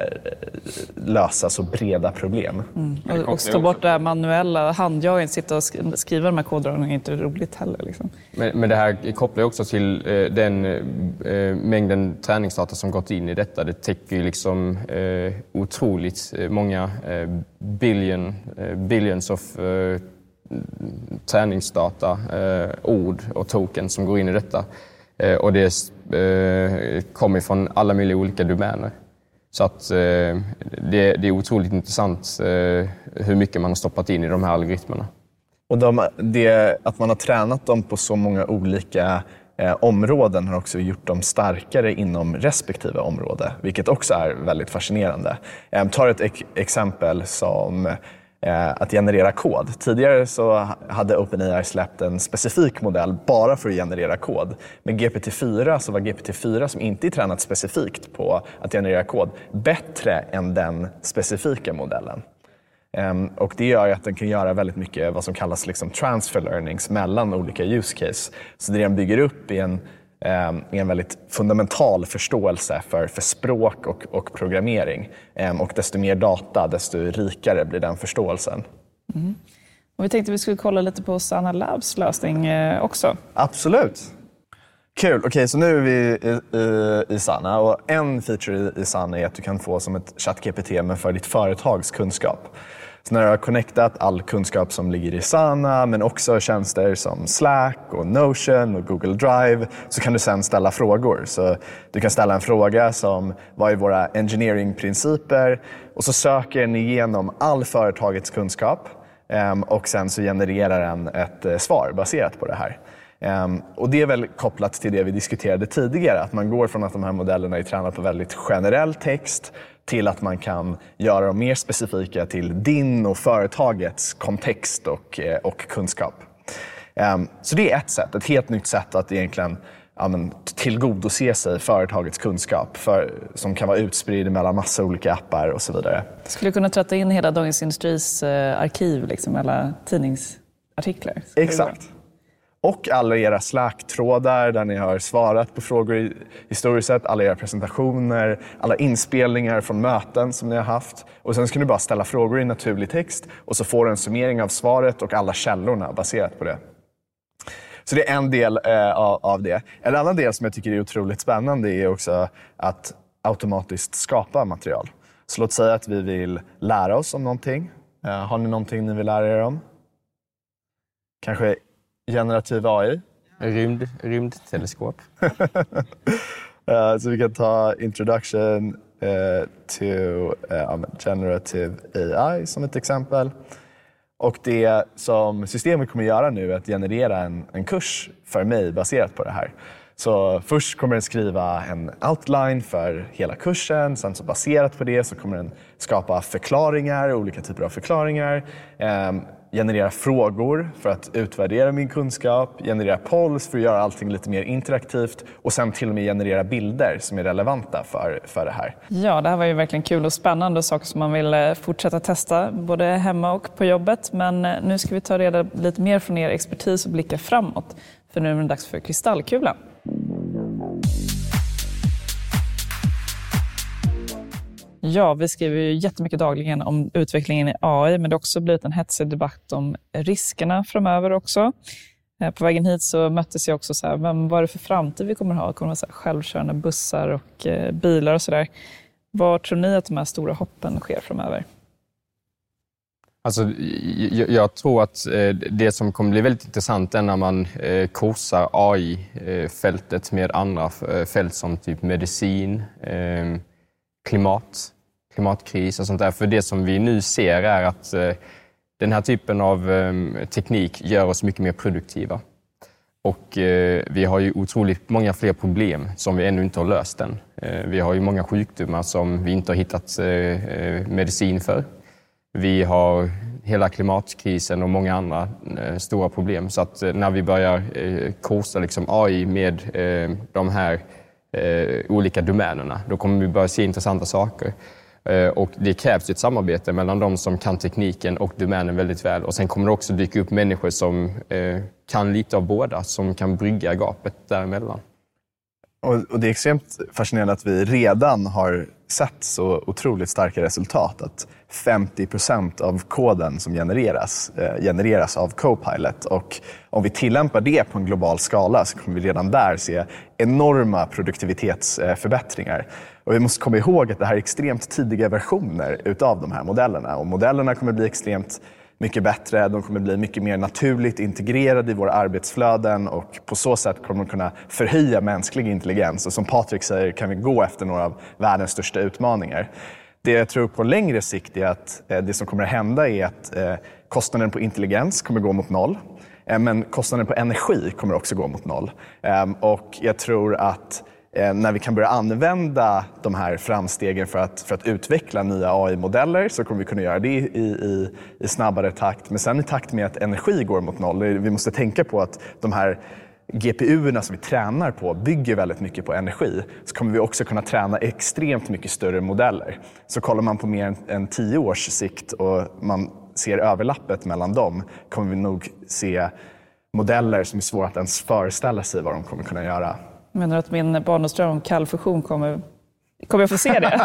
lösa så breda problem. Mm. Och, och stå bort det här manuella handjaget, sitta och skriva de här kodraderna är inte roligt heller. Liksom. Men, men det här kopplar också till eh, den eh, mängden träningsdata som gått in i detta. Det täcker ju liksom eh, otroligt många eh, billion, eh, billions of eh, träningsdata, eh, ord och token som går in i detta. Eh, och det eh, kommer från alla möjliga olika domäner. Så att eh, det, det är otroligt intressant eh, hur mycket man har stoppat in i de här algoritmerna. Och de, det, att man har tränat dem på så många olika eh, områden har också gjort dem starkare inom respektive område, vilket också är väldigt fascinerande. Jag eh, tar ett ek- exempel som eh, att generera kod. Tidigare så hade OpenAI släppt en specifik modell bara för att generera kod. Med G P T fyra så var G P T fyra, som inte är tränat specifikt på att generera kod, bättre än den specifika modellen. Um, och det gör att den kan göra väldigt mycket vad som kallas liksom transfer learnings mellan olika use case. Så det den bygger upp i en, um, i en väldigt fundamental förståelse för, för språk och, och programmering. Um, och desto mer data, desto rikare blir den förståelsen. Mm. Och vi tänkte att vi skulle kolla lite på Sana Labs lösning eh, också. Absolut. Kul. Okej, okay, så nu är vi i, i, i Sana. Och en feature i, i Sana är att du kan få som ett ChatGPT men för ditt företags kunskap. Så när du har connectat all kunskap som ligger i Sana, men också tjänster som Slack och Notion och Google Drive, så kan du sen ställa frågor. Så du kan ställa en fråga som: vad är våra engineering-principer? Och så söker den igenom all företagets kunskap och sen så genererar den ett svar baserat på det här. Um, och det är väl kopplat till det vi diskuterade tidigare, att man går från att de här modellerna är tränade på väldigt generell text till att man kan göra dem mer specifika till din och företagets kontext och, och kunskap. Um, så det är ett sätt, ett helt nytt sätt att egentligen ja, men, tillgodose sig företagets kunskap för, som kan vara utspridd mellan massa olika appar och så vidare. Skulle kunna tratta in hela Dagens Industris eh, arkiv, liksom, alla tidningsartiklar. Exakt. Och alla era Slack-trådar där ni har svarat på frågor historiskt sett, alla era presentationer, alla inspelningar från möten som ni har haft. Och sen ska ni bara ställa frågor i naturlig text och så får du en summering av svaret och alla källorna baserat på det. Så det är en del eh, av det. En annan del som jag tycker är otroligt spännande är också att automatiskt skapa material. Så låt säga att vi vill lära oss om någonting. Eh, har ni någonting ni vill lära er om? Kanske generativ A I. Rymd, rymdteleskop. uh, så vi kan ta introduction uh, to uh, generative A I som ett exempel. Och det som systemet kommer göra nu är att generera en, en kurs för mig baserat på det här. Så först kommer den skriva en outline för hela kursen. Sen så baserat på det så kommer den skapa förklaringar, olika typer av förklaringar. Um, generera frågor för att utvärdera min kunskap, generera polls för att göra allting lite mer interaktivt och sen till och med generera bilder som är relevanta för, för det här. Ja, det här var ju verkligen kul och spännande saker som man vill fortsätta testa både hemma och på jobbet. Men nu ska vi ta reda lite mer från er expertis och blicka framåt. För nu är det dags för Kristallkulan. Ja, vi skriver ju jättemycket dagligen om utvecklingen i A I, men det har också blivit en hetsig debatt om riskerna framöver också. På vägen hit så möttes jag också så här, men vad är det för framtid vi kommer att ha? Kommer det att ha självkörande bussar och eh, bilar och sådär? Var tror ni att de här stora hoppen sker framöver? Alltså, jag, jag tror att eh, det som kommer bli väldigt intressant är när man eh, korsar A I-fältet med andra eh, fält som typ medicin, eh, klimat, klimatkris och sånt där. För det som vi nu ser är att eh, den här typen av eh, teknik gör oss mycket mer produktiva. Och eh, vi har ju otroligt många fler problem som vi ännu inte har löst än. Eh, vi har ju många sjukdomar som vi inte har hittat eh, medicin för. Vi har hela klimatkrisen och många andra eh, stora problem. Så att eh, när vi börjar eh, kursa liksom A I med eh, de här eh, olika domänerna, då kommer vi börja se intressanta saker. Eh, och det krävs ett samarbete mellan de som kan tekniken och domänen väldigt väl. Och sen kommer det också dyka upp människor som eh, kan lite av båda, som kan brygga gapet däremellan. Och, och det är extremt fascinerande att vi redan har sett så otroligt starka resultat. Att femtio procent av koden som genereras, eh, genereras av Copilot. Och om vi tillämpar det på en global skala så kommer vi redan där se enorma produktivitetsförbättringar. Och vi måste komma ihåg att det här är extremt tidiga versioner utav de här modellerna. Och modellerna kommer bli extremt mycket bättre, de kommer bli mycket mer naturligt integrerade i våra arbetsflöden och på så sätt kommer de kunna förhöja mänsklig intelligens. Och som Patrik säger kan vi gå efter några av världens största utmaningar. Det jag tror på längre sikt är att eh, det som kommer att hända är att eh, kostnaden på intelligens kommer gå mot noll. Eh, men kostnaden på energi kommer också gå mot noll. Eh, och jag tror att eh, när vi kan börja använda de här framstegen för att, för att utveckla nya A I-modeller så kommer vi kunna göra det i, i, i snabbare takt. Men sen i takt med att energi går mot noll, vi måste tänka på att de här G P U-erna som vi tränar på bygger väldigt mycket på energi, så kommer vi också kunna träna extremt mycket större modeller. Så kollar man på mer än, än tio års sikt och man ser överlappet mellan dem, kommer vi nog se modeller som är svåra att ens föreställa sig vad de kommer kunna göra. Menar du att min barndomsdröm om kallfusion kommer, kommer jag få se det?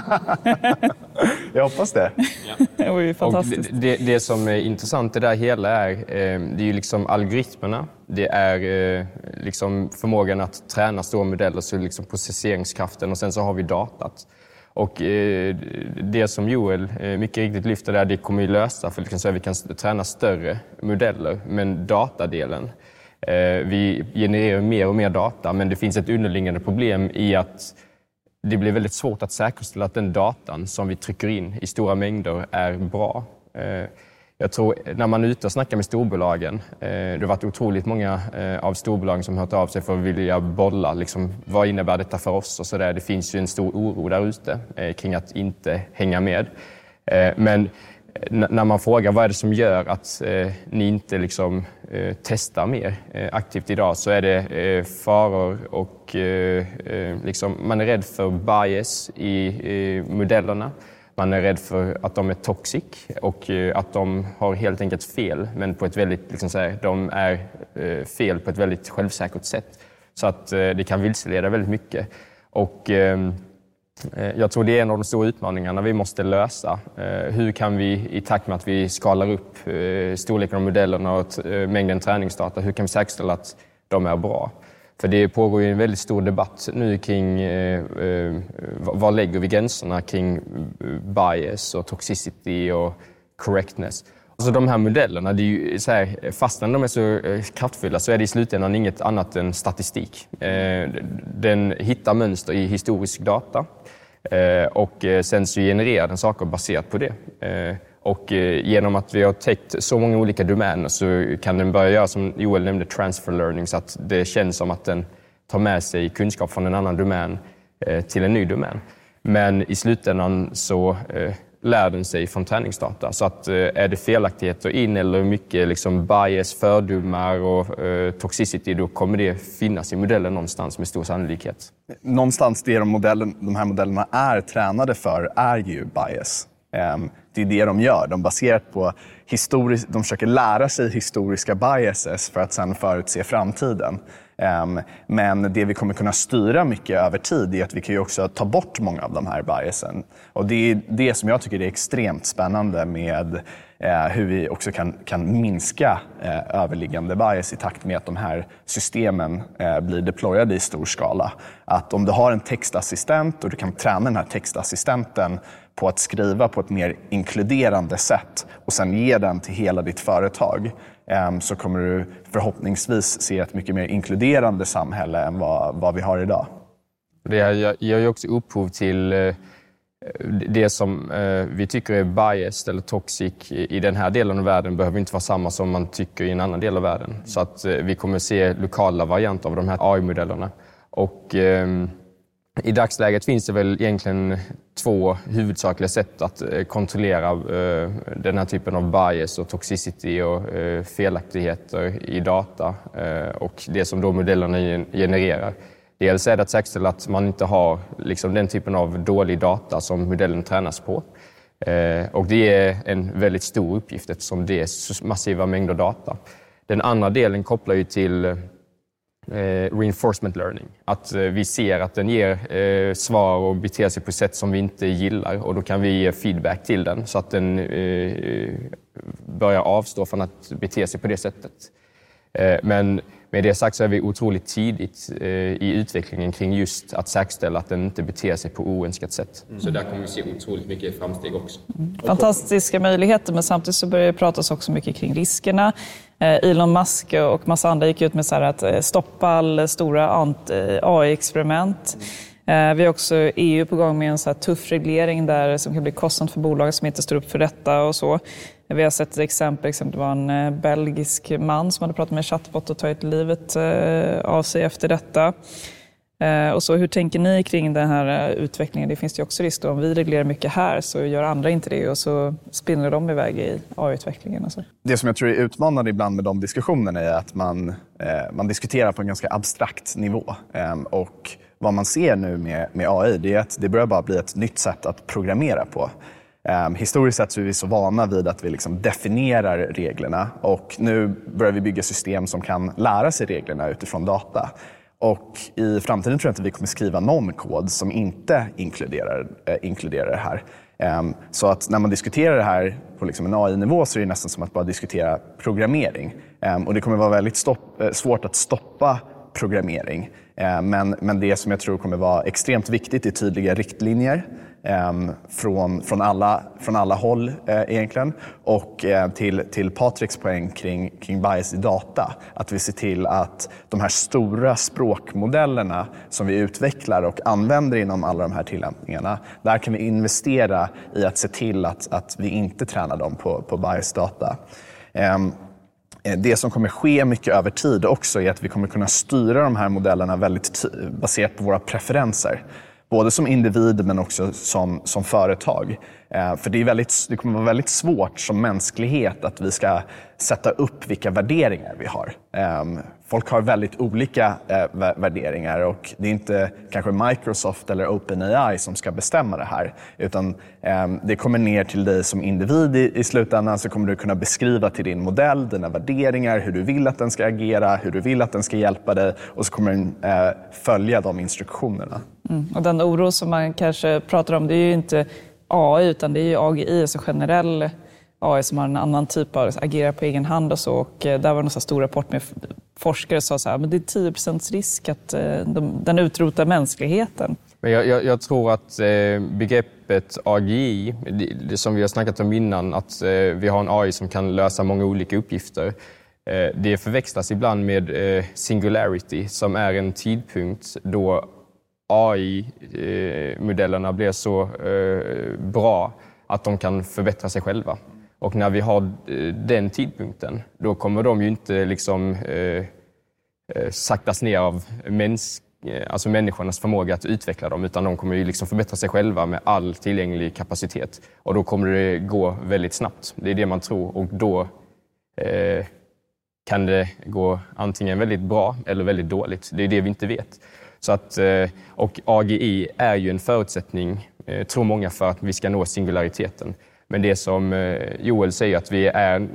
Jag hoppas det. Det var ju fantastiskt. Och det, det som är intressant i det där hela är, eh, det är ju liksom algoritmerna. Det är eh, liksom förmågan att träna stora modeller, så liksom processeringskraften, och sen så har vi datat. Och eh, det som Joel eh, mycket riktigt lyfter där, det kommer ju lösa för liksom så att vi kan träna större modeller. Men datadelen, eh, vi genererar mer och mer data, men det finns ett underliggande problem i att det blir väldigt svårt att säkerställa att den datan som vi trycker in i stora mängder är bra. Jag tror när man är ute och snackar med storbolagen, det har varit otroligt många av storbolagen som har hört av sig för att vilja bolla, liksom, vad innebär detta för oss och så där. Det finns ju en stor oro där ute kring att inte hänga med. Men när man frågar vad är det som gör att eh, ni inte liksom, eh, testar mer eh, aktivt idag, så är det eh, faror och eh, liksom, man är rädd för bias i eh, modellerna. Man är rädd för att de är toxic och eh, att de har helt enkelt fel, men på ett väldigt, liksom, så här, de är eh, fel på ett väldigt självsäkert sätt. Så att eh, det kan vilseleda väldigt mycket. Och eh, jag tror det är en av de stora utmaningarna vi måste lösa. Hur kan vi i takt med att vi skalar upp storleken av modellerna och mängden träningsdata, hur kan vi säkerställa att de är bra? För det pågår ju en väldigt stor debatt nu kring vad lägger vi gränserna kring bias och toxicity och correctness. Alltså de här modellerna, det är ju så här, fastän de är så kraftfulla så är det i slutändan inget annat än statistik. Den hittar mönster i historisk data och sen så genererar den saker baserat på det. Och genom att vi har täckt så många olika domäner så kan den börja göra, som Joel nämnde, transfer learning, så att det känns som att den tar med sig kunskap från en annan domän till en ny domän. Men i slutändan så lär den sig från träningsdata. Så att är det felaktigheter in eller mycket liksom bias, fördomar och eh, toxicity, då kommer det finnas i modellen någonstans med stor sannolikhet. Någonstans det de, modellen, de här modellerna är tränade för är ju bias. Um, det är det de gör. De baserat på historis- de försöker lära sig historiska biases för att sedan förutse framtiden. Um, men det vi kommer kunna styra mycket över tid är att vi kan ju också ta bort många av de här biasen. Och det är det som jag tycker är extremt spännande med uh, hur vi också kan, kan minska uh, överliggande bias i takt med att de här systemen uh, blir deployade i stor skala. Att om du har en textassistent och du kan träna den här textassistenten på att skriva på ett mer inkluderande sätt och sen ge den till hela ditt företag, så kommer du förhoppningsvis se ett mycket mer inkluderande samhälle än vad, vad vi har idag. Det ger ju också upphov till det som eh, vi tycker är biased eller toxic i, i den här delen av världen behöver inte vara samma som man tycker i en annan del av världen. Så att eh, vi kommer se lokala varianter av de här A I-modellerna. Och eh, i dagsläget finns det väl egentligen två huvudsakliga sätt att eh, kontrollera eh, den här typen av bias och toxicity och eh, felaktigheter i data eh, och det som då modellerna genererar. Dels är det att säkerställa att man inte har liksom, den typen av dålig data som modellen tränas på. Eh, och det är en väldigt stor uppgift eftersom det är så massiva mängder data. Den andra delen kopplar ju till eh, reinforcement learning. Att eh, vi ser att den ger eh, svar och beter sig på sätt som vi inte gillar. Och då kan vi ge feedback till den så att den eh, börjar avstå från att bete sig på det sättet. Eh, men med det sagt så är vi otroligt tidigt eh, i utvecklingen kring just att säkerställa att den inte beter sig på oönskat sätt. Mm. Så där kommer vi se otroligt mycket framsteg också. Mm. Fantastiska möjligheter, men samtidigt så börjar det pratas också mycket kring riskerna. Eh, Elon Musk och massa andra gick ut med så här att eh, stoppa all stora A I-experiment. Eh, vi har också E U på gång med en så här tuff reglering där som kan bli kostsamt för bolag som inte står upp för detta och så. Vi har sett ett exempel, exempel det var en eh, belgisk man som hade pratat med chatbot och tagit livet eh, av sig efter detta. Eh, och så hur tänker ni kring den här uh, utvecklingen? Det finns ju också risk då, om vi reglerar mycket här så gör andra inte det och så spinner de iväg i A I-utvecklingen. Alltså. Det som jag tror är utmanande ibland med de diskussionerna är att man, eh, man diskuterar på en ganska abstrakt nivå. Eh, och vad man ser nu med, med A I det är att det börjar bara bli ett nytt sätt att programmera på. Um, historiskt sett så är vi så vana vid att vi liksom definierar reglerna och nu börjar vi bygga system som kan lära sig reglerna utifrån data. Och i framtiden tror jag inte vi kommer skriva någon kod som inte inkluderar, äh, inkluderar det här. Um, så att när man diskuterar det här på liksom en A I-nivå så är det nästan som att bara diskutera programmering. Um, och det kommer vara väldigt stopp, äh, svårt att stoppa programmering. Um, men, men det som jag tror kommer vara extremt viktigt är tydliga riktlinjer. Um, från, från, alla, från alla håll eh, egentligen och eh, till, till Patricks poäng kring, kring bias i data. Att vi ser till att de här stora språkmodellerna som vi utvecklar och använder inom alla de här tillämpningarna, där kan vi investera i att se till att, att vi inte tränar dem på, på bias data. Um, Det som kommer ske mycket över tid också är att vi kommer kunna styra de här modellerna väldigt baserat på våra preferenser. Både som individ men också som, som företag. Eh, för det, är väldigt, det kommer vara väldigt svårt som mänsklighet att vi ska sätta upp vilka värderingar vi har. Eh, folk har väldigt olika eh, värderingar och det är inte kanske Microsoft eller OpenAI som ska bestämma det här. Utan eh, det kommer ner till dig som individ i, i slutändan så kommer du kunna beskriva till din modell dina värderingar, hur du vill att den ska agera, hur du vill att den ska hjälpa dig och så kommer den eh, följa de instruktionerna. Mm. Och den oro som man kanske pratar om det är ju inte A I utan det är ju A G I, alltså generell A I som har en annan typ av agerar på egen hand och så. Och där var en så stor rapport med forskare som sa så här, men det är tio procent risk att de, den utrotar mänskligheten. Men jag, jag, jag tror att eh, begreppet A G I, det, det som vi har snackat om innan, att eh, vi har en A I som kan lösa många olika uppgifter. Eh, det förväxlas ibland med eh, singularity som är en tidpunkt då A I-modellerna blir så eh, bra att de kan förbättra sig själva. Och när vi har den tidpunkten, då kommer de ju inte liksom eh, saktas ner av mäns, alltså människornas förmåga att utveckla dem, utan de kommer ju liksom förbättra sig själva med all tillgänglig kapacitet. Och då kommer det gå väldigt snabbt. Det är det man tror. Och då eh, kan det gå antingen väldigt bra eller väldigt dåligt. Det är det vi inte vet. Så att, och A G I är ju en förutsättning, tror många, för att vi ska nå singulariteten. Men det som Joel säger, att vi är,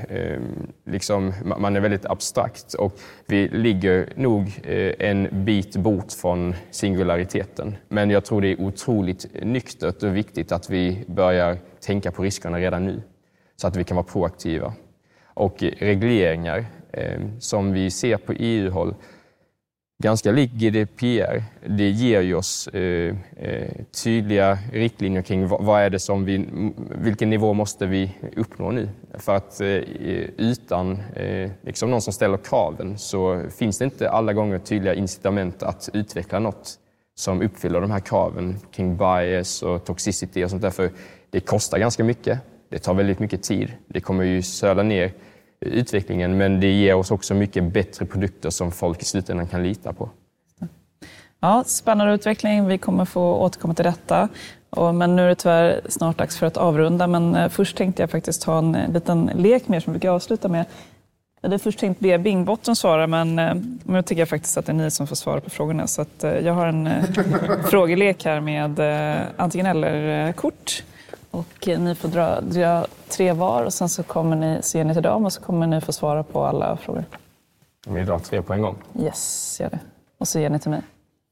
liksom, man är väldigt abstrakt och vi ligger nog en bit bort från singulariteten. Men jag tror det är otroligt nyktert och viktigt att vi börjar tänka på riskerna redan nu så att vi kan vara proaktiva. Och regleringar som vi ser på E U-håll, ganska lik G D P R, det ger ju oss eh, eh, tydliga riktlinjer kring vad, vad är det som vi, vilken nivå måste vi uppnå nu. För att eh, utan eh, liksom någon som ställer kraven så finns det inte alla gånger tydliga incitament att utveckla något som uppfyller de här kraven kring bias och toxicity och sånt där. För det kostar ganska mycket. Det tar väldigt mycket tid. Det kommer ju söla ner utvecklingen, men det ger oss också mycket bättre produkter som folk i slutändan kan lita på. Ja, spännande utveckling. Vi kommer få återkomma till detta. Och, men nu är det tyvärr snart dags för att avrunda. Men eh, först tänkte jag faktiskt ha en eh, liten lek mer som vi brukar avsluta med. Jag hade först tänkt be Bingbotten svara, men eh, nu tycker jag faktiskt att det är ni som får svara på frågorna. Så att, eh, jag har en eh, frågelek här med eh, antingen eller-kort. Och eh, ni får dra, dra tre var och sen så kommer ni se ni till dem och så kommer ni få svara på alla frågor. Vi drar tre på en gång. Yes, gör det. Och så ger ni till mig.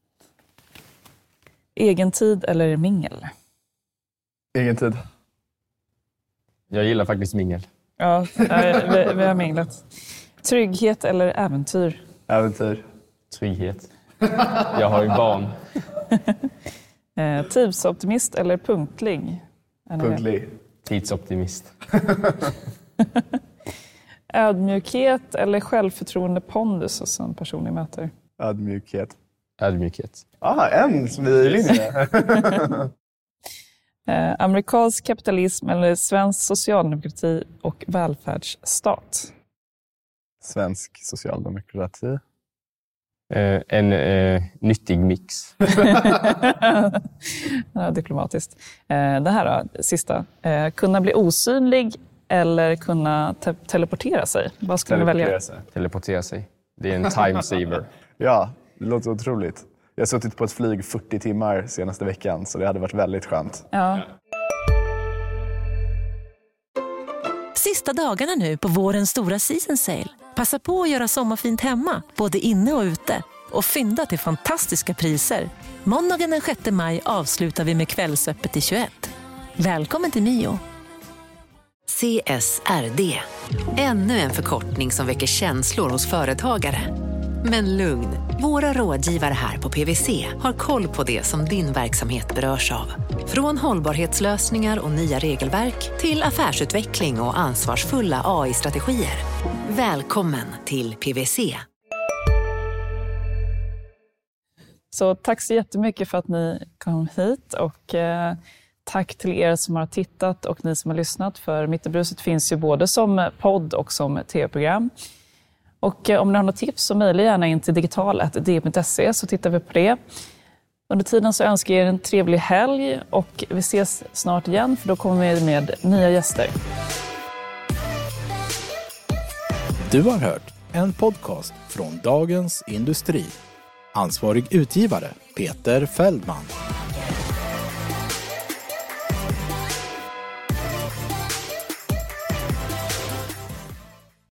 Egentid eller mingel? Egentid. Jag gillar faktiskt mingel. Ja, vi, vi har minglat. Trygghet eller äventyr? Äventyr. Trygghet. Jag har ju barn. eh, tidsoptimist eller punktlig? Punktlig. Tidsoptimist. Ödmjukhet eller självförtroende pondus hos en person ni möter? Ödmjukhet. Ödmjukhet. Ah, en som vi är i linje. eh, amerikansk kapitalism eller svensk socialdemokrati och välfärdsstat? Svensk socialdemokrati. Eh, en eh, nyttig mix. Ja, diplomatiskt. Eh, det här då, sista. Eh, kunna bli osynlig eller kunna te- teleportera sig? Vad skulle ni välja? Sig. Teleportera sig. Det är en time saver. Ja, det låter otroligt. Jag har suttit på ett flyg fyrtio timmar senaste veckan, så det hade varit väldigt skönt. Ja. Sista dagarna nu på vårens stora season sale. Passa på att göra sommarfint hemma, både inne och ute. Och fynda till fantastiska priser. Måndagen den sjätte maj avslutar vi med Kvällsöppet i tjugoett. Välkommen till Mio. C S R D. Ännu en förkortning som väcker känslor hos företagare. Men lugn, våra rådgivare här på P W C har koll på det som din verksamhet berörs av. Från hållbarhetslösningar och nya regelverk till affärsutveckling och ansvarsfulla A I-strategier. Välkommen till P W C. Så tack så jättemycket för att ni kom hit och eh, tack till er som har tittat och ni som har lyssnat. För Mitt i bruset finns ju både som podd och som tv-program. Och om ni har något tips så mejla gärna in till digital snabel-a d punkt se så tittar vi på det. Under tiden så önskar jag er en trevlig helg och vi ses snart igen för då kommer vi med nya gäster. Du har hört en podcast från Dagens Industri. Ansvarig utgivare Peter Fällman.